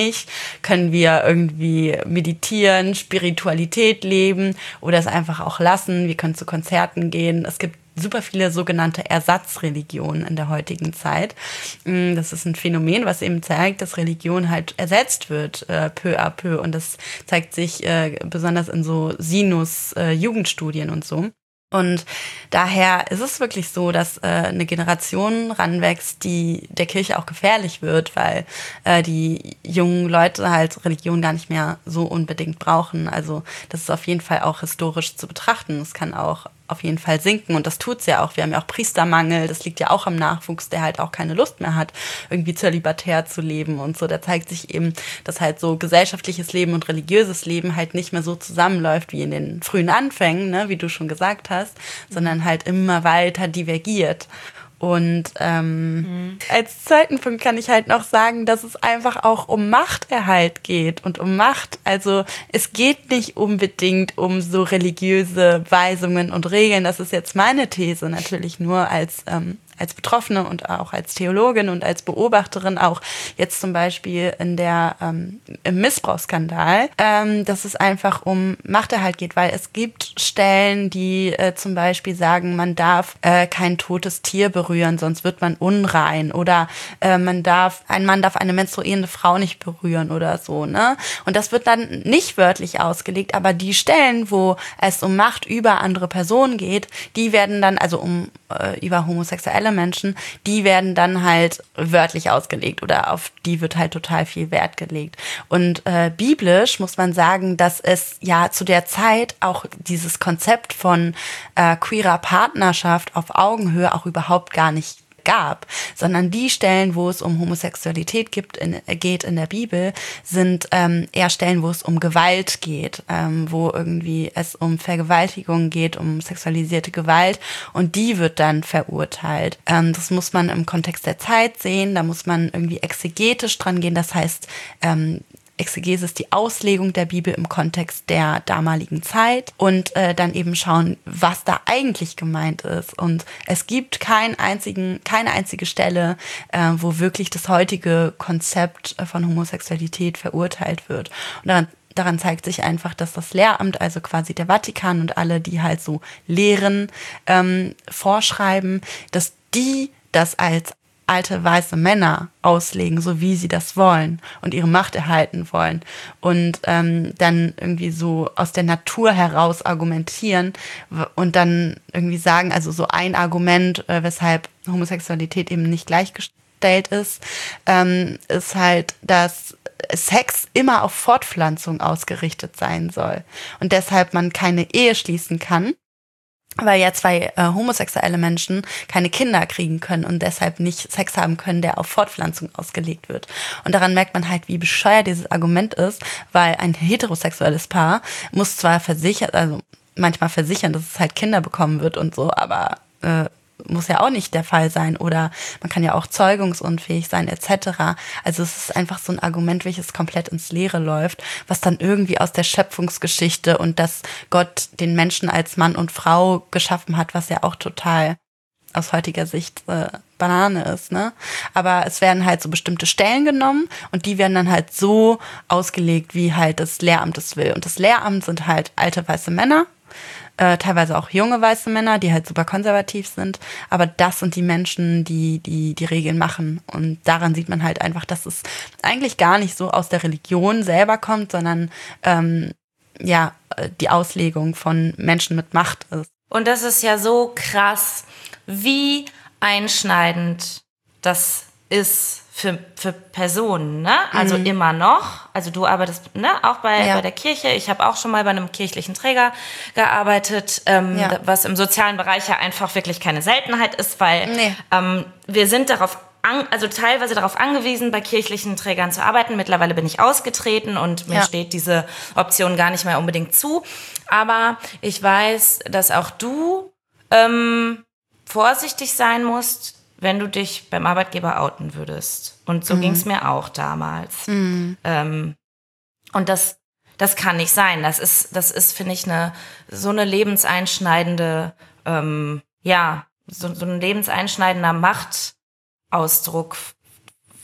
können wir irgendwie meditieren, Spiritualität leben oder es einfach auch lassen. Wir können zu Konzerten gehen. Es gibt super viele sogenannte Ersatzreligionen in der heutigen Zeit. Das ist ein Phänomen, was eben zeigt, dass Religion halt ersetzt wird, äh, peu à peu. Und das zeigt sich äh, besonders in so Sinus-Jugendstudien äh, und so. Und daher ist es wirklich so, dass äh, eine Generation ranwächst, die der Kirche auch gefährlich wird, weil äh, die jungen Leute halt Religion gar nicht mehr so unbedingt brauchen. Also das ist auf jeden Fall auch historisch zu betrachten. Es kann auch auf jeden Fall sinken und das tut's ja auch. Wir haben ja auch Priestermangel, das liegt ja auch am Nachwuchs, der halt auch keine Lust mehr hat, irgendwie zölibatär zu leben und so. Da zeigt sich eben, dass halt so gesellschaftliches Leben und religiöses Leben halt nicht mehr so zusammenläuft wie in den frühen Anfängen, ne, wie du schon gesagt hast, sondern halt immer weiter divergiert. Und ähm, mhm. als zweiten Punkt kann ich halt noch sagen, dass es einfach auch um Machterhalt geht und um Macht. Also es geht nicht unbedingt um so religiöse Weisungen und Regeln. Das ist jetzt meine These natürlich nur als ähm, als Betroffene und auch als Theologin und als Beobachterin, auch jetzt zum Beispiel in der ähm, im Missbrauchsskandal, ähm, dass es einfach um Machterhalt geht, weil es gibt Stellen, die äh, zum Beispiel sagen, man darf äh, kein totes Tier berühren, sonst wird man unrein, oder äh, man darf, ein Mann darf eine menstruierende Frau nicht berühren oder so, ne? Und das wird dann nicht wörtlich ausgelegt, aber die Stellen, wo es um Macht über andere Personen geht, die werden dann, also um äh, über homosexuelle Menschen, die werden dann halt wörtlich ausgelegt oder auf die wird halt total viel Wert gelegt. Und äh, biblisch muss man sagen, dass es ja zu der Zeit auch dieses Konzept von äh, queerer Partnerschaft auf Augenhöhe auch überhaupt gar nicht gab, sondern die Stellen, wo es um Homosexualität gibt, in, geht in der Bibel, sind ähm, eher Stellen, wo es um Gewalt geht, ähm, wo irgendwie es um Vergewaltigung geht, um sexualisierte Gewalt und die wird dann verurteilt. Ähm, das muss man im Kontext der Zeit sehen, da muss man irgendwie exegetisch dran gehen, das heißt, ähm, Exegese ist die Auslegung der Bibel im Kontext der damaligen Zeit und äh, dann eben schauen, was da eigentlich gemeint ist. Und es gibt keinen einzigen, keine einzige Stelle, äh, wo wirklich das heutige Konzept von Homosexualität verurteilt wird. Und daran, daran zeigt sich einfach, dass das Lehramt, also quasi der Vatikan und alle, die halt so Lehren ähm, vorschreiben, dass die das als alte weiße Männer auslegen, so wie sie das wollen und ihre Macht erhalten wollen und ähm, dann irgendwie so aus der Natur heraus argumentieren und dann irgendwie sagen, also so ein Argument, äh, weshalb Homosexualität eben nicht gleichgestellt ist, ähm, ist halt, dass Sex immer auf Fortpflanzung ausgerichtet sein soll und deshalb man keine Ehe schließen kann, weil ja zwei äh, homosexuelle Menschen keine Kinder kriegen können und deshalb nicht Sex haben können, der auf Fortpflanzung ausgelegt wird. Und daran merkt man halt, wie bescheuert dieses Argument ist, weil ein heterosexuelles Paar muss zwar versichern, also manchmal versichern, dass es halt Kinder bekommen wird und so, aber äh, muss ja auch nicht der Fall sein oder man kann ja auch zeugungsunfähig sein et cetera. Also es ist einfach so ein Argument, welches komplett ins Leere läuft, was dann irgendwie aus der Schöpfungsgeschichte und dass Gott den Menschen als Mann und Frau geschaffen hat, was ja auch total aus heutiger Sicht äh, Banane ist, ne? Aber es werden halt so bestimmte Stellen genommen und die werden dann halt so ausgelegt, wie halt das Lehramt es will. Und das Lehramt sind halt alte weiße Männer, Äh, teilweise auch junge weiße Männer, die halt super konservativ sind. Aber das sind die Menschen, die die die Regeln machen. Und daran sieht man halt einfach, dass es eigentlich gar nicht so aus der Religion selber kommt, sondern ähm, ja die Auslegung von Menschen mit Macht ist. Und das ist ja so krass, wie einschneidend das ist für, für Personen, ne? Also mhm. immer noch. Also du arbeitest ne, auch bei, ja. bei der Kirche. Ich habe auch schon mal bei einem kirchlichen Träger gearbeitet, ähm, ja. was im sozialen Bereich ja einfach wirklich keine Seltenheit ist, weil nee. ähm, wir sind darauf an, also teilweise darauf angewiesen, bei kirchlichen Trägern zu arbeiten. Mittlerweile bin ich ausgetreten und mir ja. steht diese Option gar nicht mehr unbedingt zu. Aber ich weiß, dass auch du ähm, vorsichtig sein musst, wenn du dich beim Arbeitgeber outen würdest. Und so mhm. ging es mir auch damals. Mhm. Ähm, und das, das kann nicht sein. Das ist, das ist, finde ich, eine so eine lebenseinschneidende, ähm, ja, so, so ein lebenseinschneidender Machtausdruck,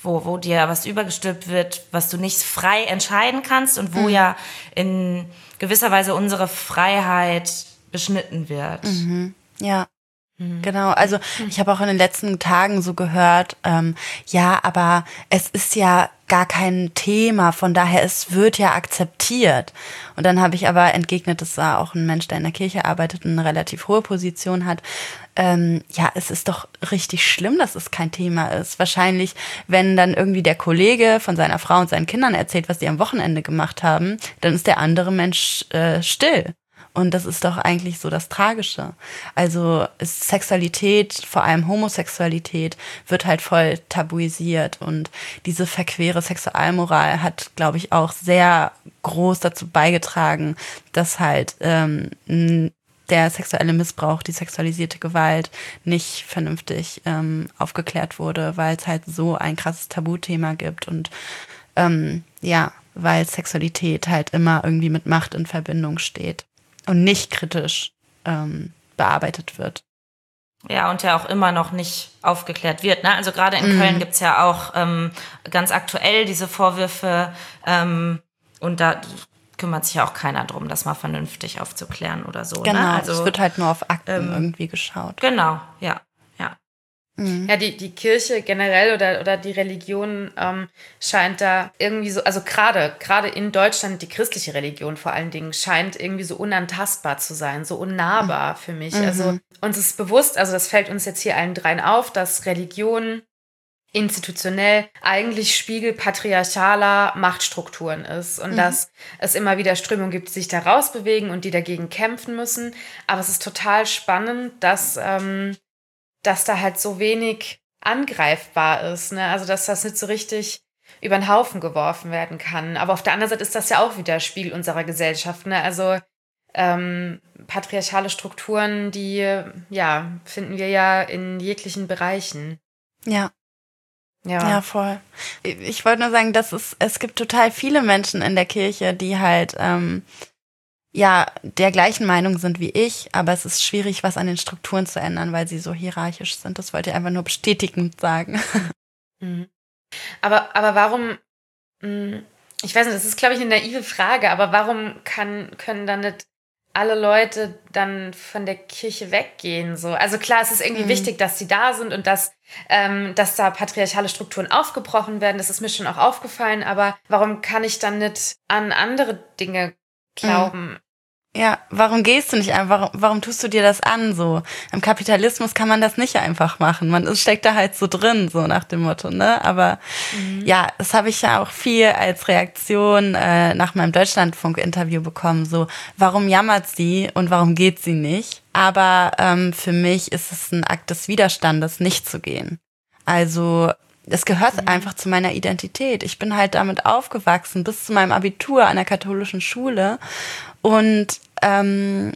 wo, wo dir was übergestülpt wird, was du nicht frei entscheiden kannst und wo Mhm. ja in gewisser Weise unsere Freiheit beschnitten wird. Mhm. Ja. Genau, also ich habe auch in den letzten Tagen so gehört, ähm, ja, aber es ist ja gar kein Thema, von daher es wird ja akzeptiert. Und dann habe ich aber entgegnet, das war auch ein Mensch, der in der Kirche arbeitet und eine relativ hohe Position hat, ähm, ja, es ist doch richtig schlimm, dass es kein Thema ist. Wahrscheinlich, wenn dann irgendwie der Kollege von seiner Frau und seinen Kindern erzählt, was die am Wochenende gemacht haben, dann ist der andere Mensch äh, still. Und das ist doch eigentlich so das Tragische. Also ist Sexualität, vor allem Homosexualität, wird halt voll tabuisiert. Und diese verquere Sexualmoral hat, glaube ich, auch sehr groß dazu beigetragen, dass halt ähm, der sexuelle Missbrauch, die sexualisierte Gewalt nicht vernünftig ähm, aufgeklärt wurde, weil es halt so ein krasses Tabuthema gibt. Und ähm, ja, weil Sexualität halt immer irgendwie mit Macht in Verbindung steht. Und nicht kritisch ähm, bearbeitet wird. Ja, und ja auch immer noch nicht aufgeklärt wird. Ne? Also gerade in Mhm. Köln gibt's ja auch ähm, ganz aktuell diese Vorwürfe ähm, und da kümmert sich ja auch keiner drum, das mal vernünftig aufzuklären oder so. Genau, Ne? Also, es wird halt nur auf Akten ähm, irgendwie geschaut. Genau, ja, ja. Mhm. Ja, die, die Kirche generell oder, oder die Religion ähm, scheint da irgendwie so, also gerade gerade in Deutschland, die christliche Religion vor allen Dingen, scheint irgendwie so unantastbar zu sein, so unnahbar für mich. Mhm. Also uns ist bewusst, also das fällt uns jetzt hier allen dreien auf, dass Religion institutionell eigentlich Spiegel patriarchaler Machtstrukturen ist und Mhm. dass es immer wieder Strömungen gibt, die sich da rausbewegen und die dagegen kämpfen müssen. Aber es ist total spannend, dass ähm, dass da halt so wenig angreifbar ist, ne? Also, dass das nicht so richtig über den Haufen geworfen werden kann. Aber auf der anderen Seite ist das ja auch wieder Spiegel unserer Gesellschaft, ne? Also, ähm, patriarchale Strukturen, die, ja, finden wir ja in jeglichen Bereichen. Ja. Ja. Ja, voll. Ich wollte nur sagen, dass es, es gibt total viele Menschen in der Kirche, die halt ähm, ja der gleichen Meinung sind wie ich, aber es ist schwierig, was an den Strukturen zu ändern, weil sie so hierarchisch sind. Das wollte ich einfach nur bestätigend sagen. Mhm. Aber, aber warum, mh, ich weiß nicht, das ist, glaube ich, eine naive Frage, aber warum kann, können dann nicht alle Leute dann von der Kirche weggehen? So? Also klar, es ist irgendwie Mhm. wichtig, dass sie da sind und dass, ähm, dass da patriarchale Strukturen aufgebrochen werden. Das ist mir schon auch aufgefallen, aber warum kann ich dann nicht an andere Dinge glauben? Ja, warum gehst du nicht einfach, warum, warum tust du dir das an so? Im Kapitalismus kann man das nicht einfach machen. Man ist, steckt da halt so drin, so nach dem Motto, ne? Aber ja, das habe ich ja auch viel als Reaktion äh, nach meinem Deutschlandfunk-Interview bekommen. So, warum jammert sie und warum geht sie nicht? Aber ähm, für mich ist es ein Akt des Widerstandes, nicht zu gehen. Also es gehört einfach zu meiner Identität. Ich bin halt damit aufgewachsen, bis zu meinem Abitur an der katholischen Schule. Und ähm,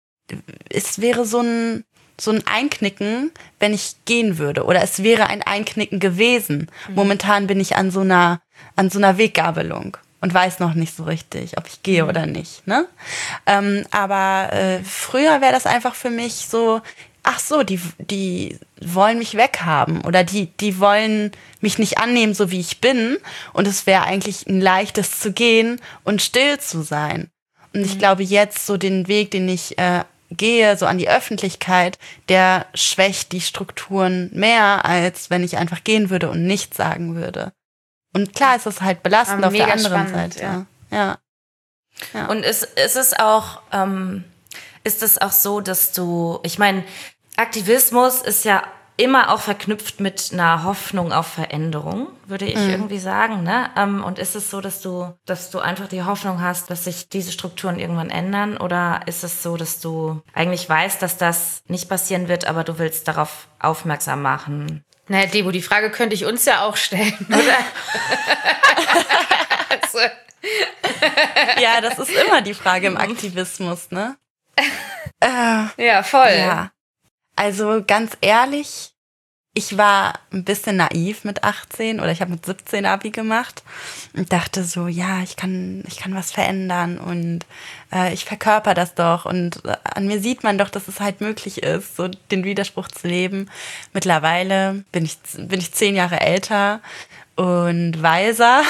es wäre so ein, so ein Einknicken, wenn ich gehen würde. Oder es wäre ein Einknicken gewesen. Mhm. Momentan bin ich an so einer, an so einer Weggabelung und weiß noch nicht so richtig, ob ich gehe mhm. oder nicht. Ne? Ähm, aber äh, früher wäre das einfach für mich so, ach so, die, die wollen mich weghaben oder die, die wollen mich nicht annehmen, so wie ich bin. Und es wäre eigentlich ein leichtes zu gehen und still zu sein. Und ich glaube, jetzt so den Weg, den ich äh, gehe, so an die Öffentlichkeit, der schwächt die Strukturen mehr, als wenn ich einfach gehen würde und nichts sagen würde. Und klar ist es halt belastend Aber auf der mega anderen spannend, Seite. Ja. Ja. Ja. Und ist, ist es auch, ähm, ist es auch so, dass du, ich meine, Aktivismus ist ja immer auch verknüpft mit einer Hoffnung auf Veränderung, würde ich mhm. irgendwie sagen, ne? Und ist es so, dass du, dass du einfach die Hoffnung hast, dass sich diese Strukturen irgendwann ändern? Oder ist es so, dass du eigentlich weißt, dass das nicht passieren wird, aber du willst darauf aufmerksam machen? Naja, Debo, die Frage könnte ich uns ja auch stellen, oder? also. Ja, das ist immer die Frage im Aktivismus, ne? äh, ja, voll. Ja. Also ganz ehrlich, ich war ein bisschen naiv mit achtzehn oder ich habe mit siebzehn Abi gemacht und dachte so, ja, ich kann, ich kann was verändern und äh, ich verkörper das doch und äh, an mir sieht man doch, dass es halt möglich ist, so den Widerspruch zu leben. Mittlerweile bin ich, bin ich zehn Jahre älter und weiser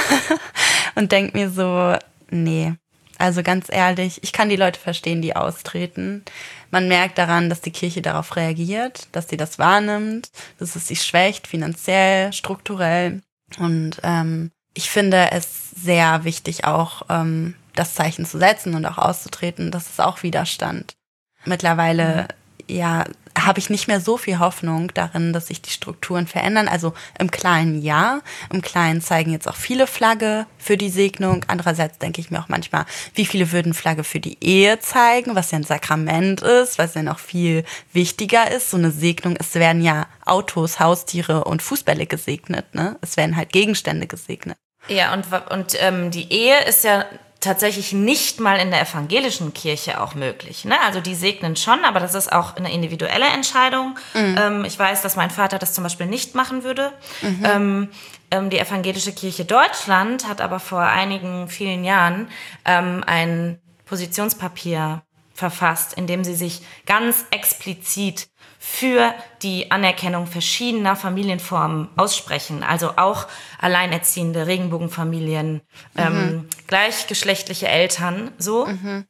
und denke mir so, nee, also ganz ehrlich, ich kann die Leute verstehen, die austreten. Man merkt daran, dass die Kirche darauf reagiert, dass sie das wahrnimmt, dass es sie schwächt, finanziell, strukturell. Und ähm, ich finde es sehr wichtig, auch ähm, das Zeichen zu setzen und auch auszutreten. Das ist auch Widerstand. Mittlerweile, mhm. ja, habe ich nicht mehr so viel Hoffnung darin, dass sich die Strukturen verändern. Also im Kleinen ja. Im Kleinen zeigen jetzt auch viele Flagge für die Segnung. Andererseits denke ich mir auch manchmal, wie viele würden Flagge für die Ehe zeigen, was ja ein Sakrament ist, was ja noch viel wichtiger ist. So eine Segnung, es werden ja Autos, Haustiere und Fußbälle gesegnet, ne? Es werden halt Gegenstände gesegnet. Ja, und, und ähm, die Ehe ist ja tatsächlich nicht mal in der evangelischen Kirche auch möglich. Ne? Also die segnen schon, aber das ist auch eine individuelle Entscheidung. Mhm. Ähm, ich weiß, dass mein Vater das zum Beispiel nicht machen würde. Mhm. Ähm, ähm, die evangelische Kirche Deutschland hat aber vor einigen, vielen Jahren ähm, ein Positionspapier verfasst, in dem sie sich ganz explizit für die Anerkennung verschiedener Familienformen aussprechen. Also auch alleinerziehende Regenbogenfamilien, mhm. ähm, gleichgeschlechtliche Eltern, so. Mhm.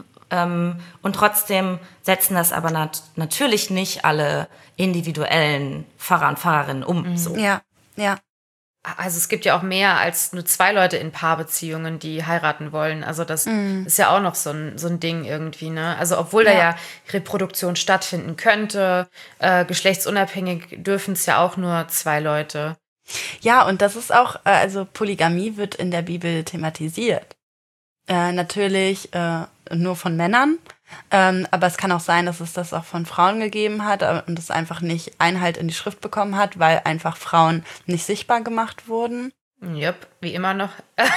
Ähm, und trotzdem setzen das aber nat- natürlich nicht alle individuellen Pfarrer und Pfarrerinnen um. Mhm. So. Ja, ja. Also es gibt ja auch mehr als nur zwei Leute in Paarbeziehungen, die heiraten wollen. Also das mm. ist ja auch noch so ein, so ein Ding irgendwie, ne? Also obwohl ja. da ja Reproduktion stattfinden könnte, äh, geschlechtsunabhängig dürfen es ja auch nur zwei Leute. Ja, und das ist auch, also Polygamie wird in der Bibel thematisiert. Äh, natürlich äh, nur von Männern. Ähm, aber es kann auch sein, dass es das auch von Frauen gegeben hat und es einfach nicht Einhalt in die Schrift bekommen hat, weil einfach Frauen nicht sichtbar gemacht wurden. Jupp, wie immer noch.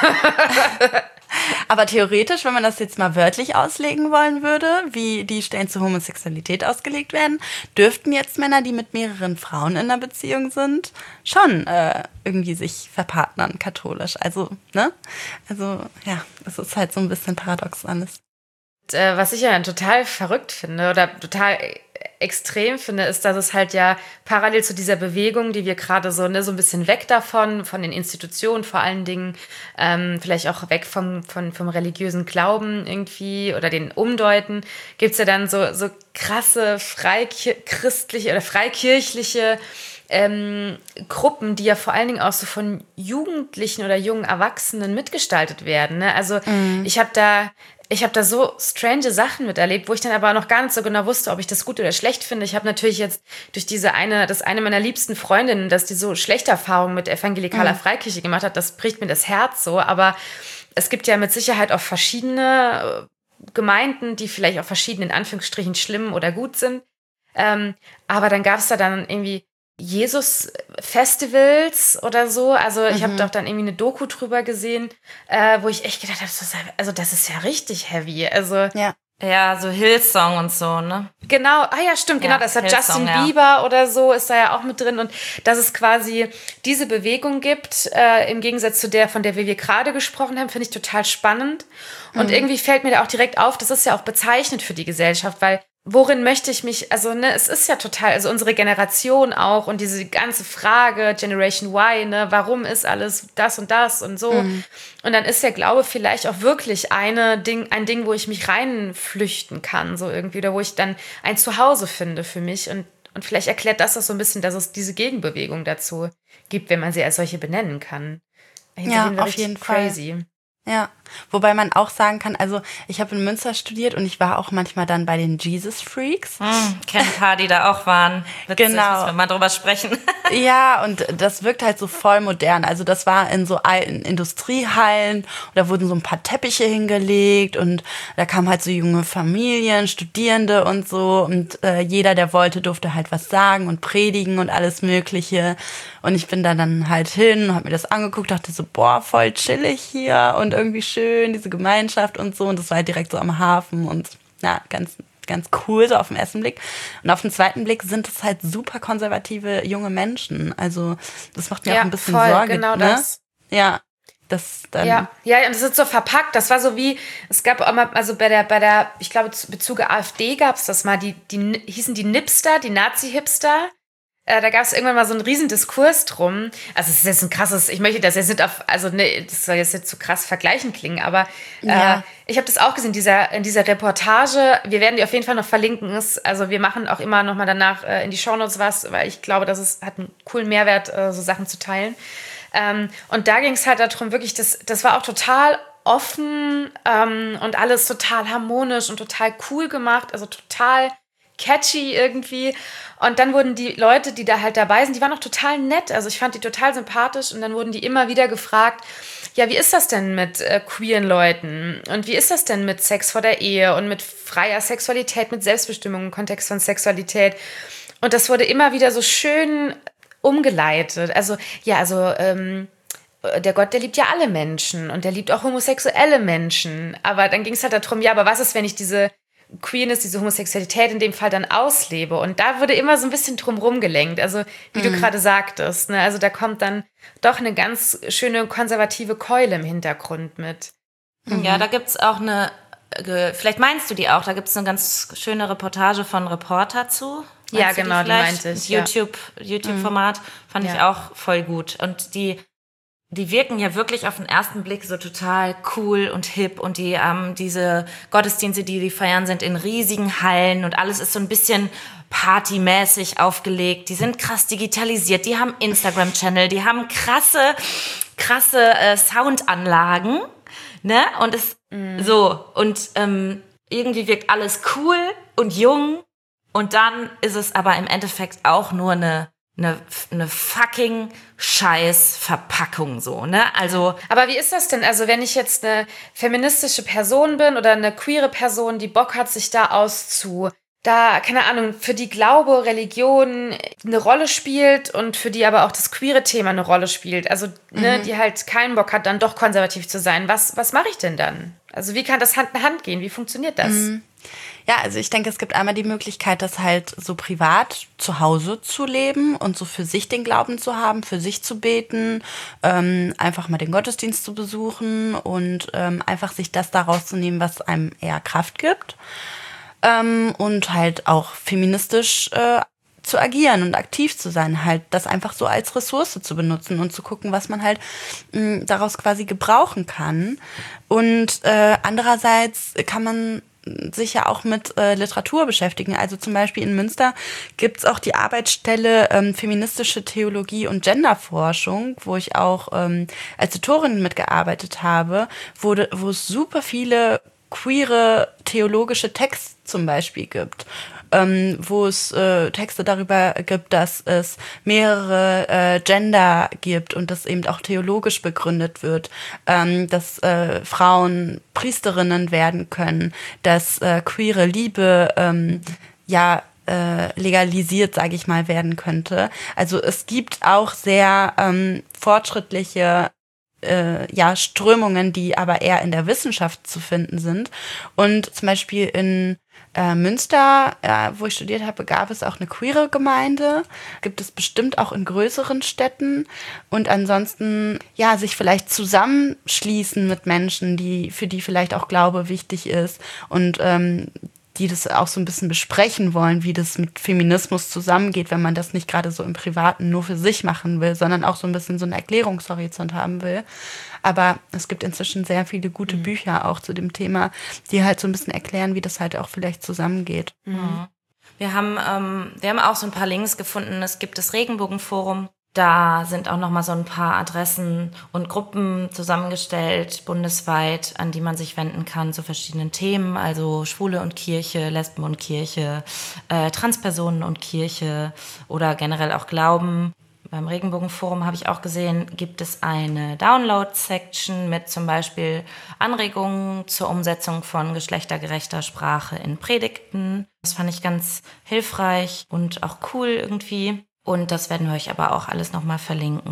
Aber theoretisch, wenn man das jetzt mal wörtlich auslegen wollen würde, wie die Stellen zur Homosexualität ausgelegt werden, dürften jetzt Männer, die mit mehreren Frauen in einer Beziehung sind, schon äh, irgendwie sich verpartnern, katholisch. Also, ne? Also, ja, das ist halt so ein bisschen paradox alles. Was ich ja total verrückt finde oder total extrem finde, ist, dass es halt ja parallel zu dieser Bewegung, die wir gerade so, ne, so ein bisschen weg davon, von den Institutionen vor allen Dingen, ähm, vielleicht auch weg vom, vom, vom religiösen Glauben irgendwie oder den Umdeuten, gibt's ja dann so, so krasse freichristliche oder freikirchliche ähm, Gruppen, die ja vor allen Dingen auch so von Jugendlichen oder jungen Erwachsenen mitgestaltet werden. Ne? Also mhm. ich habe da Ich habe da so strange Sachen miterlebt, wo ich dann aber noch gar nicht so genau wusste, ob ich das gut oder schlecht finde. Ich habe natürlich jetzt durch diese eine, das eine meiner liebsten Freundinnen, dass die so schlechte Erfahrungen mit evangelikaler mhm. Freikirche gemacht hat, das bricht mir das Herz so. Aber es gibt ja mit Sicherheit auch verschiedene Gemeinden, die vielleicht auch verschieden in Anführungsstrichen schlimm oder gut sind. Ähm, aber dann gab es da dann irgendwie Jesus-Festivals oder so. Also ich mhm. habe doch dann irgendwie eine Doku drüber gesehen, äh, wo ich echt gedacht habe, also das ist ja richtig heavy. Also ja. Ja, so Hillsong und so, ne? Genau, ah ja, stimmt, genau, ja, das hat Hillsong, Justin Bieber ja. oder so, ist da ja auch mit drin. Und dass es quasi diese Bewegung gibt, äh, im Gegensatz zu der, von der wir gerade gesprochen haben, finde ich total spannend. Und mhm. irgendwie fällt mir da auch direkt auf, das ist ja auch bezeichnend für die Gesellschaft, weil worin möchte ich mich, also ne, es ist ja total, also unsere Generation auch und diese ganze Frage, Generation Y, ne, warum ist alles das und das und so. Mhm. Und dann ist der Glaube vielleicht auch wirklich eine Ding, ein Ding, wo ich mich reinflüchten kann, so irgendwie, oder wo ich dann ein Zuhause finde für mich. Und, und vielleicht erklärt das auch so ein bisschen, dass es diese Gegenbewegung dazu gibt, wenn man sie als solche benennen kann. Ja, auf jeden crazy. Fall. Ja, wobei man auch sagen kann, also ich habe in Münster studiert und ich war auch manchmal dann bei den Jesus Freaks. Hm, kenn ein paar, die da auch waren. Witzig, genau. Müssen wir mal drüber sprechen. Ja, und das wirkt halt so voll modern. Also das war in so alten Industriehallen und da wurden so ein paar Teppiche hingelegt und da kamen halt so junge Familien, Studierende und so und äh, jeder, der wollte, durfte halt was sagen und predigen und alles Mögliche. Und ich bin da dann halt hin und hab mir das angeguckt, dachte so, boah, voll chillig hier und irgendwie schön, diese Gemeinschaft und so. Und das war halt direkt so am Hafen und ja, ganz, ganz cool so auf den ersten Blick. Und auf den zweiten Blick sind es halt super konservative junge Menschen. Also das macht mir ja, auch ein bisschen voll, Sorge. Genau ne? das. Ja. Das dann ja, ja, und es ist so verpackt. Das war so wie, es gab auch mal, also bei der, bei der, ich glaube, Bezug AfD gab es das mal, die, die hießen die Nipster, die Nazi-Hipster. Äh, da gab es irgendwann mal so einen riesen Diskurs drum. Also es ist jetzt ein krasses, ich möchte das jetzt nicht auf, also ne, das soll jetzt nicht zu krass vergleichen klingen, aber äh, Ja. ich habe das auch gesehen, dieser, in dieser Reportage. Wir werden die auf jeden Fall noch verlinken. Also wir machen auch immer noch mal danach äh, in die Shownotes was, weil ich glaube, dass es hat einen coolen Mehrwert, äh, so Sachen zu teilen. Ähm, und da ging es halt darum, wirklich, das, das war auch total offen ähm, und alles total harmonisch und total cool gemacht, also total catchy irgendwie. Und dann wurden die Leute, die da halt dabei sind, die waren auch total nett. Also ich fand die total sympathisch und dann wurden die immer wieder gefragt, ja, wie ist das denn mit äh, queeren Leuten? Und wie ist das denn mit Sex vor der Ehe und mit freier Sexualität, mit Selbstbestimmung im Kontext von Sexualität? Und das wurde immer wieder so schön umgeleitet. Also, ja, also ähm, der Gott, der liebt ja alle Menschen und der liebt auch homosexuelle Menschen. Aber dann ging es halt darum, ja, aber was ist, wenn ich diese Queerness, diese Homosexualität in dem Fall dann auslebe? Und da wurde immer so ein bisschen drumrum gelenkt. Also, wie mhm. du gerade sagtest, ne? Also da kommt dann doch eine ganz schöne konservative Keule im Hintergrund mit. Mhm. Ja, da gibt's auch eine, vielleicht meinst du die auch, da gibt's eine ganz schöne Reportage von Reporter zu. Ja, genau, die, die meinte ich. YouTube, ja. YouTube-Format fand ja. ich auch voll gut. Und die, die wirken ja wirklich auf den ersten Blick so total cool und hip. Und die ähm, diese Gottesdienste, die die feiern, sind in riesigen Hallen. Und alles ist so ein bisschen partymäßig aufgelegt. Die sind krass digitalisiert. Die haben Instagram-Channel. Die haben krasse, krasse äh, Soundanlagen. Ne? Und es mhm. so. Und ähm, irgendwie wirkt alles cool und jung. Und dann ist es aber im Endeffekt auch nur eine, eine, eine fucking Scheiß-Verpackung so, ne? Also. Aber wie ist das denn? Also wenn ich jetzt eine feministische Person bin oder eine queere Person, die Bock hat, sich da auszu, da, keine Ahnung, für die Glaube, Religion eine Rolle spielt und für die aber auch das queere Thema eine Rolle spielt. Also, mhm. ne, die halt keinen Bock hat, dann doch konservativ zu sein. Was, was mache ich denn dann? Also wie kann das Hand in Hand gehen? Wie funktioniert das? Mhm. Ja, also ich denke, es gibt einmal die Möglichkeit, das halt so privat zu Hause zu leben und so für sich den Glauben zu haben, für sich zu beten, ähm, einfach mal den Gottesdienst zu besuchen und ähm, einfach sich das daraus zu nehmen, was einem eher Kraft gibt. Ähm, und halt auch feministisch äh, zu agieren und aktiv zu sein, halt das einfach so als Ressource zu benutzen und zu gucken, was man halt mh, daraus quasi gebrauchen kann. Und äh, andererseits kann man sich ja auch mit äh, Literatur beschäftigen. Also zum Beispiel in Münster gibt's auch die Arbeitsstelle ähm, Feministische Theologie und Genderforschung, wo ich auch ähm, als Tutorin mitgearbeitet habe, wo, wo es super viele queere theologische Texte zum Beispiel gibt. Ähm, wo es äh, Texte darüber gibt, dass es mehrere äh, Gender gibt und das eben auch theologisch begründet wird, ähm, dass äh, Frauen Priesterinnen werden können, dass äh, queere Liebe ähm, ja äh, legalisiert, sage ich mal, werden könnte. Also es gibt auch sehr ähm, fortschrittliche Äh, ja, Strömungen, die aber eher in der Wissenschaft zu finden sind. Und zum Beispiel in äh, Münster, äh, wo ich studiert habe, gab es auch eine queere Gemeinde. Gibt es bestimmt auch in größeren Städten. Und ansonsten, ja, sich vielleicht zusammenschließen mit Menschen, die für die vielleicht auch Glaube wichtig ist und ähm, die das auch so ein bisschen besprechen wollen, wie das mit Feminismus zusammengeht, wenn man das nicht gerade so im Privaten nur für sich machen will, sondern auch so ein bisschen so einen Erklärungshorizont haben will. Aber es gibt inzwischen sehr viele gute mhm. Bücher auch zu dem Thema, die halt so ein bisschen erklären, wie das halt auch vielleicht zusammengeht. Mhm. Wir haben, ähm, wir haben auch so ein paar Links gefunden. Es gibt das Regenbogenforum. Da sind auch noch mal so ein paar Adressen und Gruppen zusammengestellt, bundesweit, an die man sich wenden kann zu verschiedenen Themen, also Schwule und Kirche, Lesben und Kirche, äh, Transpersonen und Kirche oder generell auch Glauben. Beim Regenbogenforum habe ich auch gesehen, gibt es eine Download-Section mit zum Beispiel Anregungen zur Umsetzung von geschlechtergerechter Sprache in Predigten. Das fand ich ganz hilfreich und auch cool irgendwie. Und das werden wir euch aber auch alles nochmal verlinken.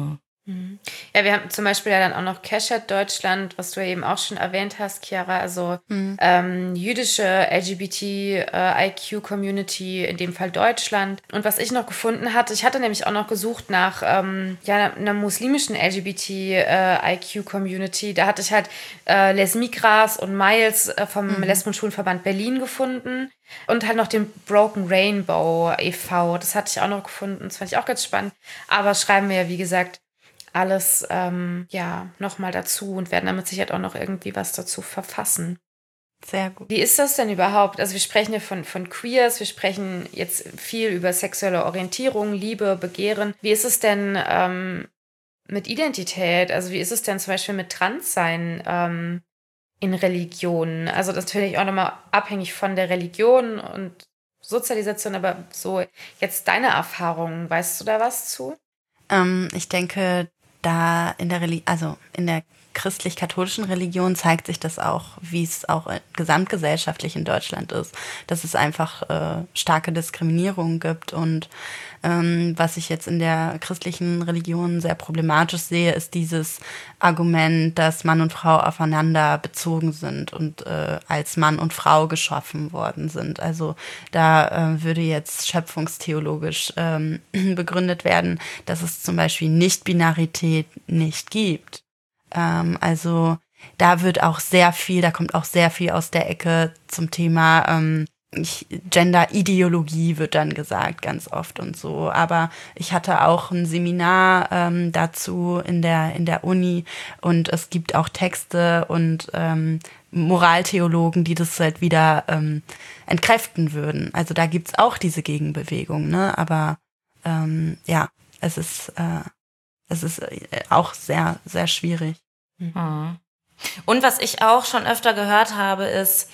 Ja, wir haben zum Beispiel ja dann auch noch Keshet Deutschland, was du ja eben auch schon erwähnt hast, Chiara, also mhm. ähm, jüdische L G B T I Q-Community, in dem Fall Deutschland. Und was ich noch gefunden hatte, ich hatte nämlich auch noch gesucht nach ähm, ja, einer muslimischen L G B T I Q-Community. Da hatte ich halt äh, Les Migras und Miles äh, vom mhm. Lesben- und Schwulenverband Berlin gefunden. Und halt noch den Broken Rainbow e V. Das hatte ich auch noch gefunden. Das fand ich auch ganz spannend. Aber schreiben wir ja, wie gesagt, alles ähm, ja nochmal dazu und werden damit sicher auch noch irgendwie was dazu verfassen. Sehr gut. Wie ist das denn überhaupt? Also wir sprechen ja von, von Queers, wir sprechen jetzt viel über sexuelle Orientierung, Liebe, Begehren. Wie ist es denn ähm, mit Identität? Also wie ist es denn zum Beispiel mit Transsein ähm, in Religionen? Also das ist natürlich auch nochmal abhängig von der Religion und Sozialisation, aber so jetzt deine Erfahrungen, weißt du da was zu? Ähm, ich denke, da in der Reli- also in der christlich-katholischen Religion zeigt sich das auch, wie es auch gesamtgesellschaftlich in Deutschland ist, dass es einfach äh, starke Diskriminierung gibt. Und ähm, was ich jetzt in der christlichen Religion sehr problematisch sehe, ist dieses Argument, dass Mann und Frau aufeinander bezogen sind und äh, als Mann und Frau geschaffen worden sind. Also da äh, würde jetzt schöpfungstheologisch ähm, begründet werden, dass es zum Beispiel Nicht-Binarität nicht gibt. Ähm, also da wird auch sehr viel, da kommt auch sehr viel aus der Ecke zum Thema ähm, Gender-Ideologie wird dann gesagt, ganz oft und so. Aber ich hatte auch ein Seminar ähm, dazu in der, in der Uni und es gibt auch Texte und ähm, Moraltheologen, die das halt wieder ähm, entkräften würden. Also da gibt's auch diese Gegenbewegung, ne? Aber ähm, ja, es ist, äh, es ist auch sehr, sehr schwierig. Mhm. Und was ich auch schon öfter gehört habe, ist,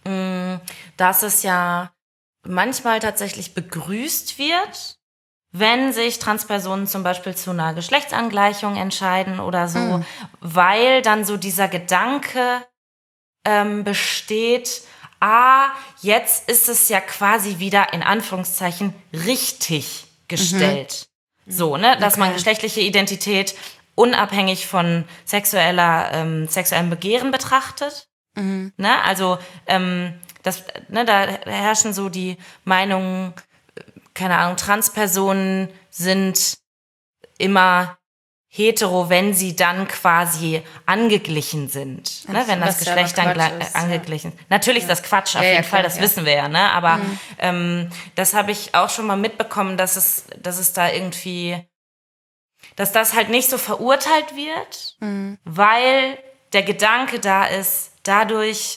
dass es ja manchmal tatsächlich begrüßt wird, wenn sich Transpersonen zum Beispiel zu einer Geschlechtsangleichung entscheiden oder so, mhm. weil dann so dieser Gedanke ähm, besteht, ah, jetzt ist es ja quasi wieder in Anführungszeichen richtig gestellt. Mhm. So, ne, dass okay. man geschlechtliche Identität unabhängig von sexueller, ähm, sexuellem Begehren betrachtet. Mhm. Ne, also ähm, das, ne, da herrschen so die Meinungen, keine Ahnung, Transpersonen sind immer hetero, wenn sie dann quasi angeglichen sind, ne, wenn das Geschlecht dann ist, angeglichen. Ja. Natürlich ja. ist das Quatsch, auf ja, jeden ja, Fall, klar, das ja. wissen wir ja, ne? Aber mhm. ähm, das habe ich auch schon mal mitbekommen, dass es, dass es da irgendwie, dass das halt nicht so verurteilt wird, mhm. weil der Gedanke da ist, dadurch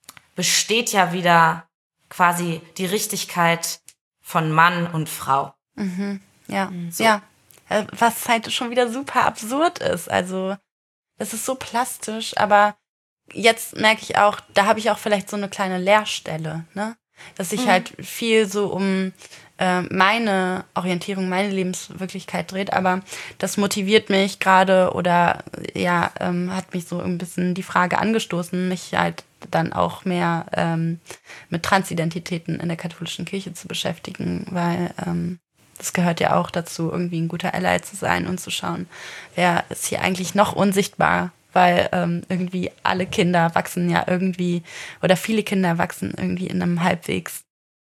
besteht ja wieder quasi die Richtigkeit von Mann und Frau. Mhm. Ja, so. ja. Was halt schon wieder super absurd ist. Also, das ist so plastisch, aber jetzt merke ich auch, da habe ich auch vielleicht so eine kleine Leerstelle, ne? Dass sich mhm. halt viel so um äh, meine Orientierung, meine Lebenswirklichkeit dreht, aber das motiviert mich gerade oder ja, ähm, hat mich so ein bisschen die Frage angestoßen, mich halt dann auch mehr ähm, mit Transidentitäten in der katholischen Kirche zu beschäftigen, weil ähm, das gehört ja auch dazu, irgendwie ein guter Ally zu sein und zu schauen, wer ist hier eigentlich noch unsichtbar, weil ähm, irgendwie alle Kinder wachsen ja irgendwie, oder viele Kinder wachsen irgendwie in einem halbwegs,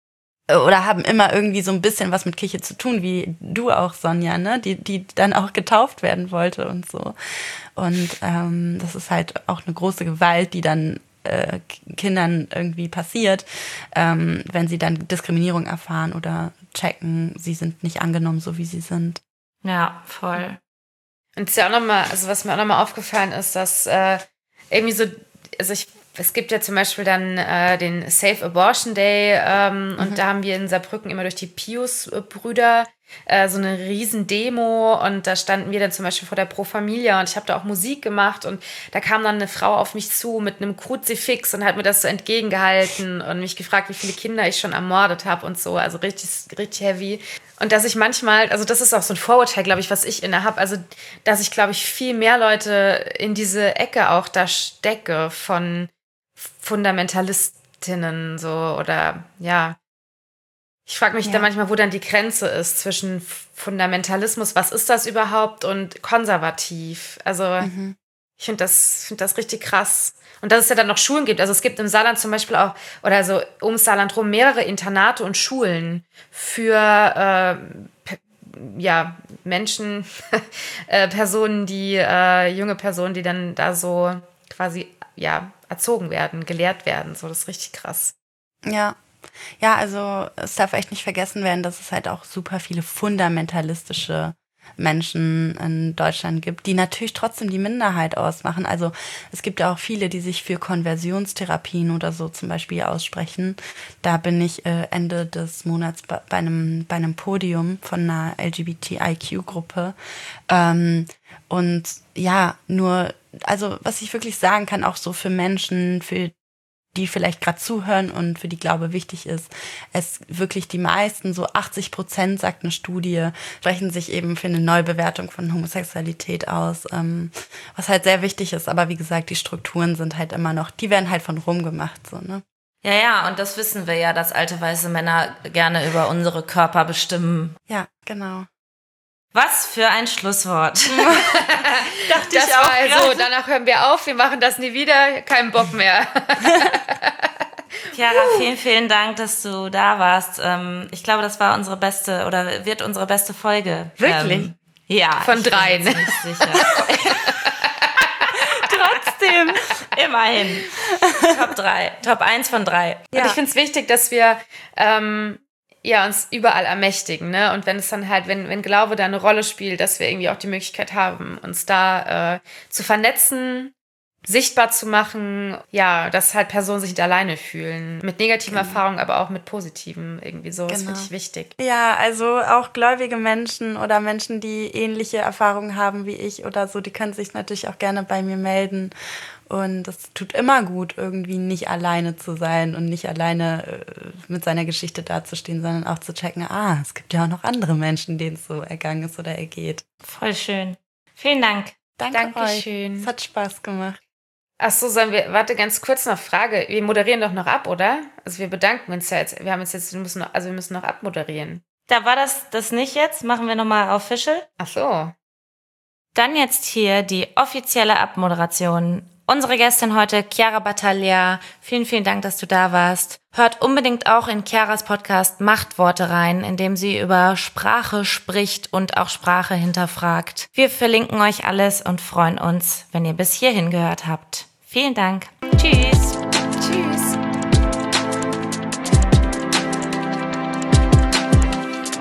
oder haben immer irgendwie so ein bisschen was mit Kirche zu tun, wie du auch, Sonja, ne, die, die dann auch getauft werden wollte und so. Und ähm, das ist halt auch eine große Gewalt, die dann äh, Kindern irgendwie passiert, ähm, wenn sie dann Diskriminierung erfahren oder checken, sie sind nicht angenommen, so wie sie sind. Ja, voll. Und es ist ja auch nochmal, also was mir auch nochmal aufgefallen ist, dass äh, irgendwie so, also ich, es gibt ja zum Beispiel dann äh, den Safe Abortion Day ähm, mhm. und da haben wir in Saarbrücken immer durch die Pius-Brüder äh, so eine riesen Demo und da standen wir dann zum Beispiel vor der Pro Familia und ich habe da auch Musik gemacht und da kam dann eine Frau auf mich zu mit einem Kruzifix und hat mir das so entgegengehalten und mich gefragt, wie viele Kinder ich schon ermordet habe und so, also richtig, richtig heavy. Und dass ich manchmal, also das ist auch so ein Vorurteil, glaube ich, was ich inne habe, also dass ich, glaube ich, viel mehr Leute in diese Ecke auch da stecke von Fundamentalistinnen so oder ja, Ich frage mich Ja. da manchmal, wo dann die Grenze ist zwischen Fundamentalismus, was ist das überhaupt, und konservativ. Also Mhm. ich finde das, find das richtig krass. Und dass es ja dann noch Schulen gibt. Also es gibt im Saarland zum Beispiel auch, oder so ums Saarland rum, mehrere Internate und Schulen für äh, pe- ja, Menschen, äh, Personen, die, äh, junge Personen, die dann da so quasi ja, erzogen werden, gelehrt werden. So, das ist richtig krass. Ja. Ja, also es darf echt nicht vergessen werden, dass es halt auch super viele fundamentalistische Menschen in Deutschland gibt, die natürlich trotzdem die Minderheit ausmachen. Also es gibt ja auch viele, die sich für Konversionstherapien oder so zum Beispiel aussprechen. Da bin ich äh, Ende des Monats bei, bei, einem, bei einem Podium von einer L G B T I Q-Gruppe. Ähm, und ja, nur, also was ich wirklich sagen kann, auch so für Menschen, für die vielleicht gerade zuhören und für die Glaube wichtig ist, es wirklich die meisten, so achtzig Prozent, sagt eine Studie, sprechen sich eben für eine Neubewertung von Homosexualität aus, ähm, was halt sehr wichtig ist. Aber wie gesagt, die Strukturen sind halt immer noch, die werden halt von rum gemacht, so, ne? Ja, ja, und das wissen wir ja, dass alte weiße Männer gerne über unsere Körper bestimmen. Ja, genau. Was für ein Schlusswort. Dachte das ich auch war so, danach hören wir auf, wir machen das nie wieder, keinen Bock mehr. Chiara, vielen, vielen Dank, dass du da warst. Ähm, ich glaube, das war unsere beste oder wird unsere beste Folge. Wirklich? Ähm, ja. Von dreien. Ich bin mir ziemlich sicher. Trotzdem. Immerhin. Top drei. Top eins von drei. Ja. Und ich finde es wichtig, dass wir ähm, ja, uns überall ermächtigen, ne? Und wenn es dann halt, wenn, wenn Glaube da eine Rolle spielt, dass wir irgendwie auch die Möglichkeit haben, uns da äh, zu vernetzen, sichtbar zu machen, ja, dass halt Personen sich nicht alleine fühlen. Mit negativen genau. Erfahrungen, aber auch mit positiven irgendwie so. Das Genau. finde ich wichtig. Ja, also auch gläubige Menschen oder Menschen, die ähnliche Erfahrungen haben wie ich oder so, die können sich natürlich auch gerne bei mir melden. Und es tut immer gut, irgendwie nicht alleine zu sein und nicht alleine äh, mit seiner Geschichte dazustehen, sondern auch zu checken, ah, es gibt ja auch noch andere Menschen, denen es so ergangen ist oder ergeht. Voll schön. Vielen Dank. Danke Dankeschön. euch. Es hat Spaß gemacht. Ach so, sollen wir, warte, ganz kurz noch Frage. Wir moderieren doch noch ab, oder? Also wir bedanken uns ja jetzt. Wir haben uns jetzt, wir müssen noch, also wir müssen noch abmoderieren. Da war das, das nicht jetzt. Machen wir nochmal official. Ach so. Dann jetzt hier die offizielle Abmoderation. Unsere Gästin heute, Chiara Battaglia. Vielen, vielen Dank, dass du da warst. Hört unbedingt auch in Chiaras Podcast Machtworte rein, in dem sie über Sprache spricht und auch Sprache hinterfragt. Wir verlinken euch alles und freuen uns, wenn ihr bis hierhin gehört habt. Vielen Dank. Tschüss.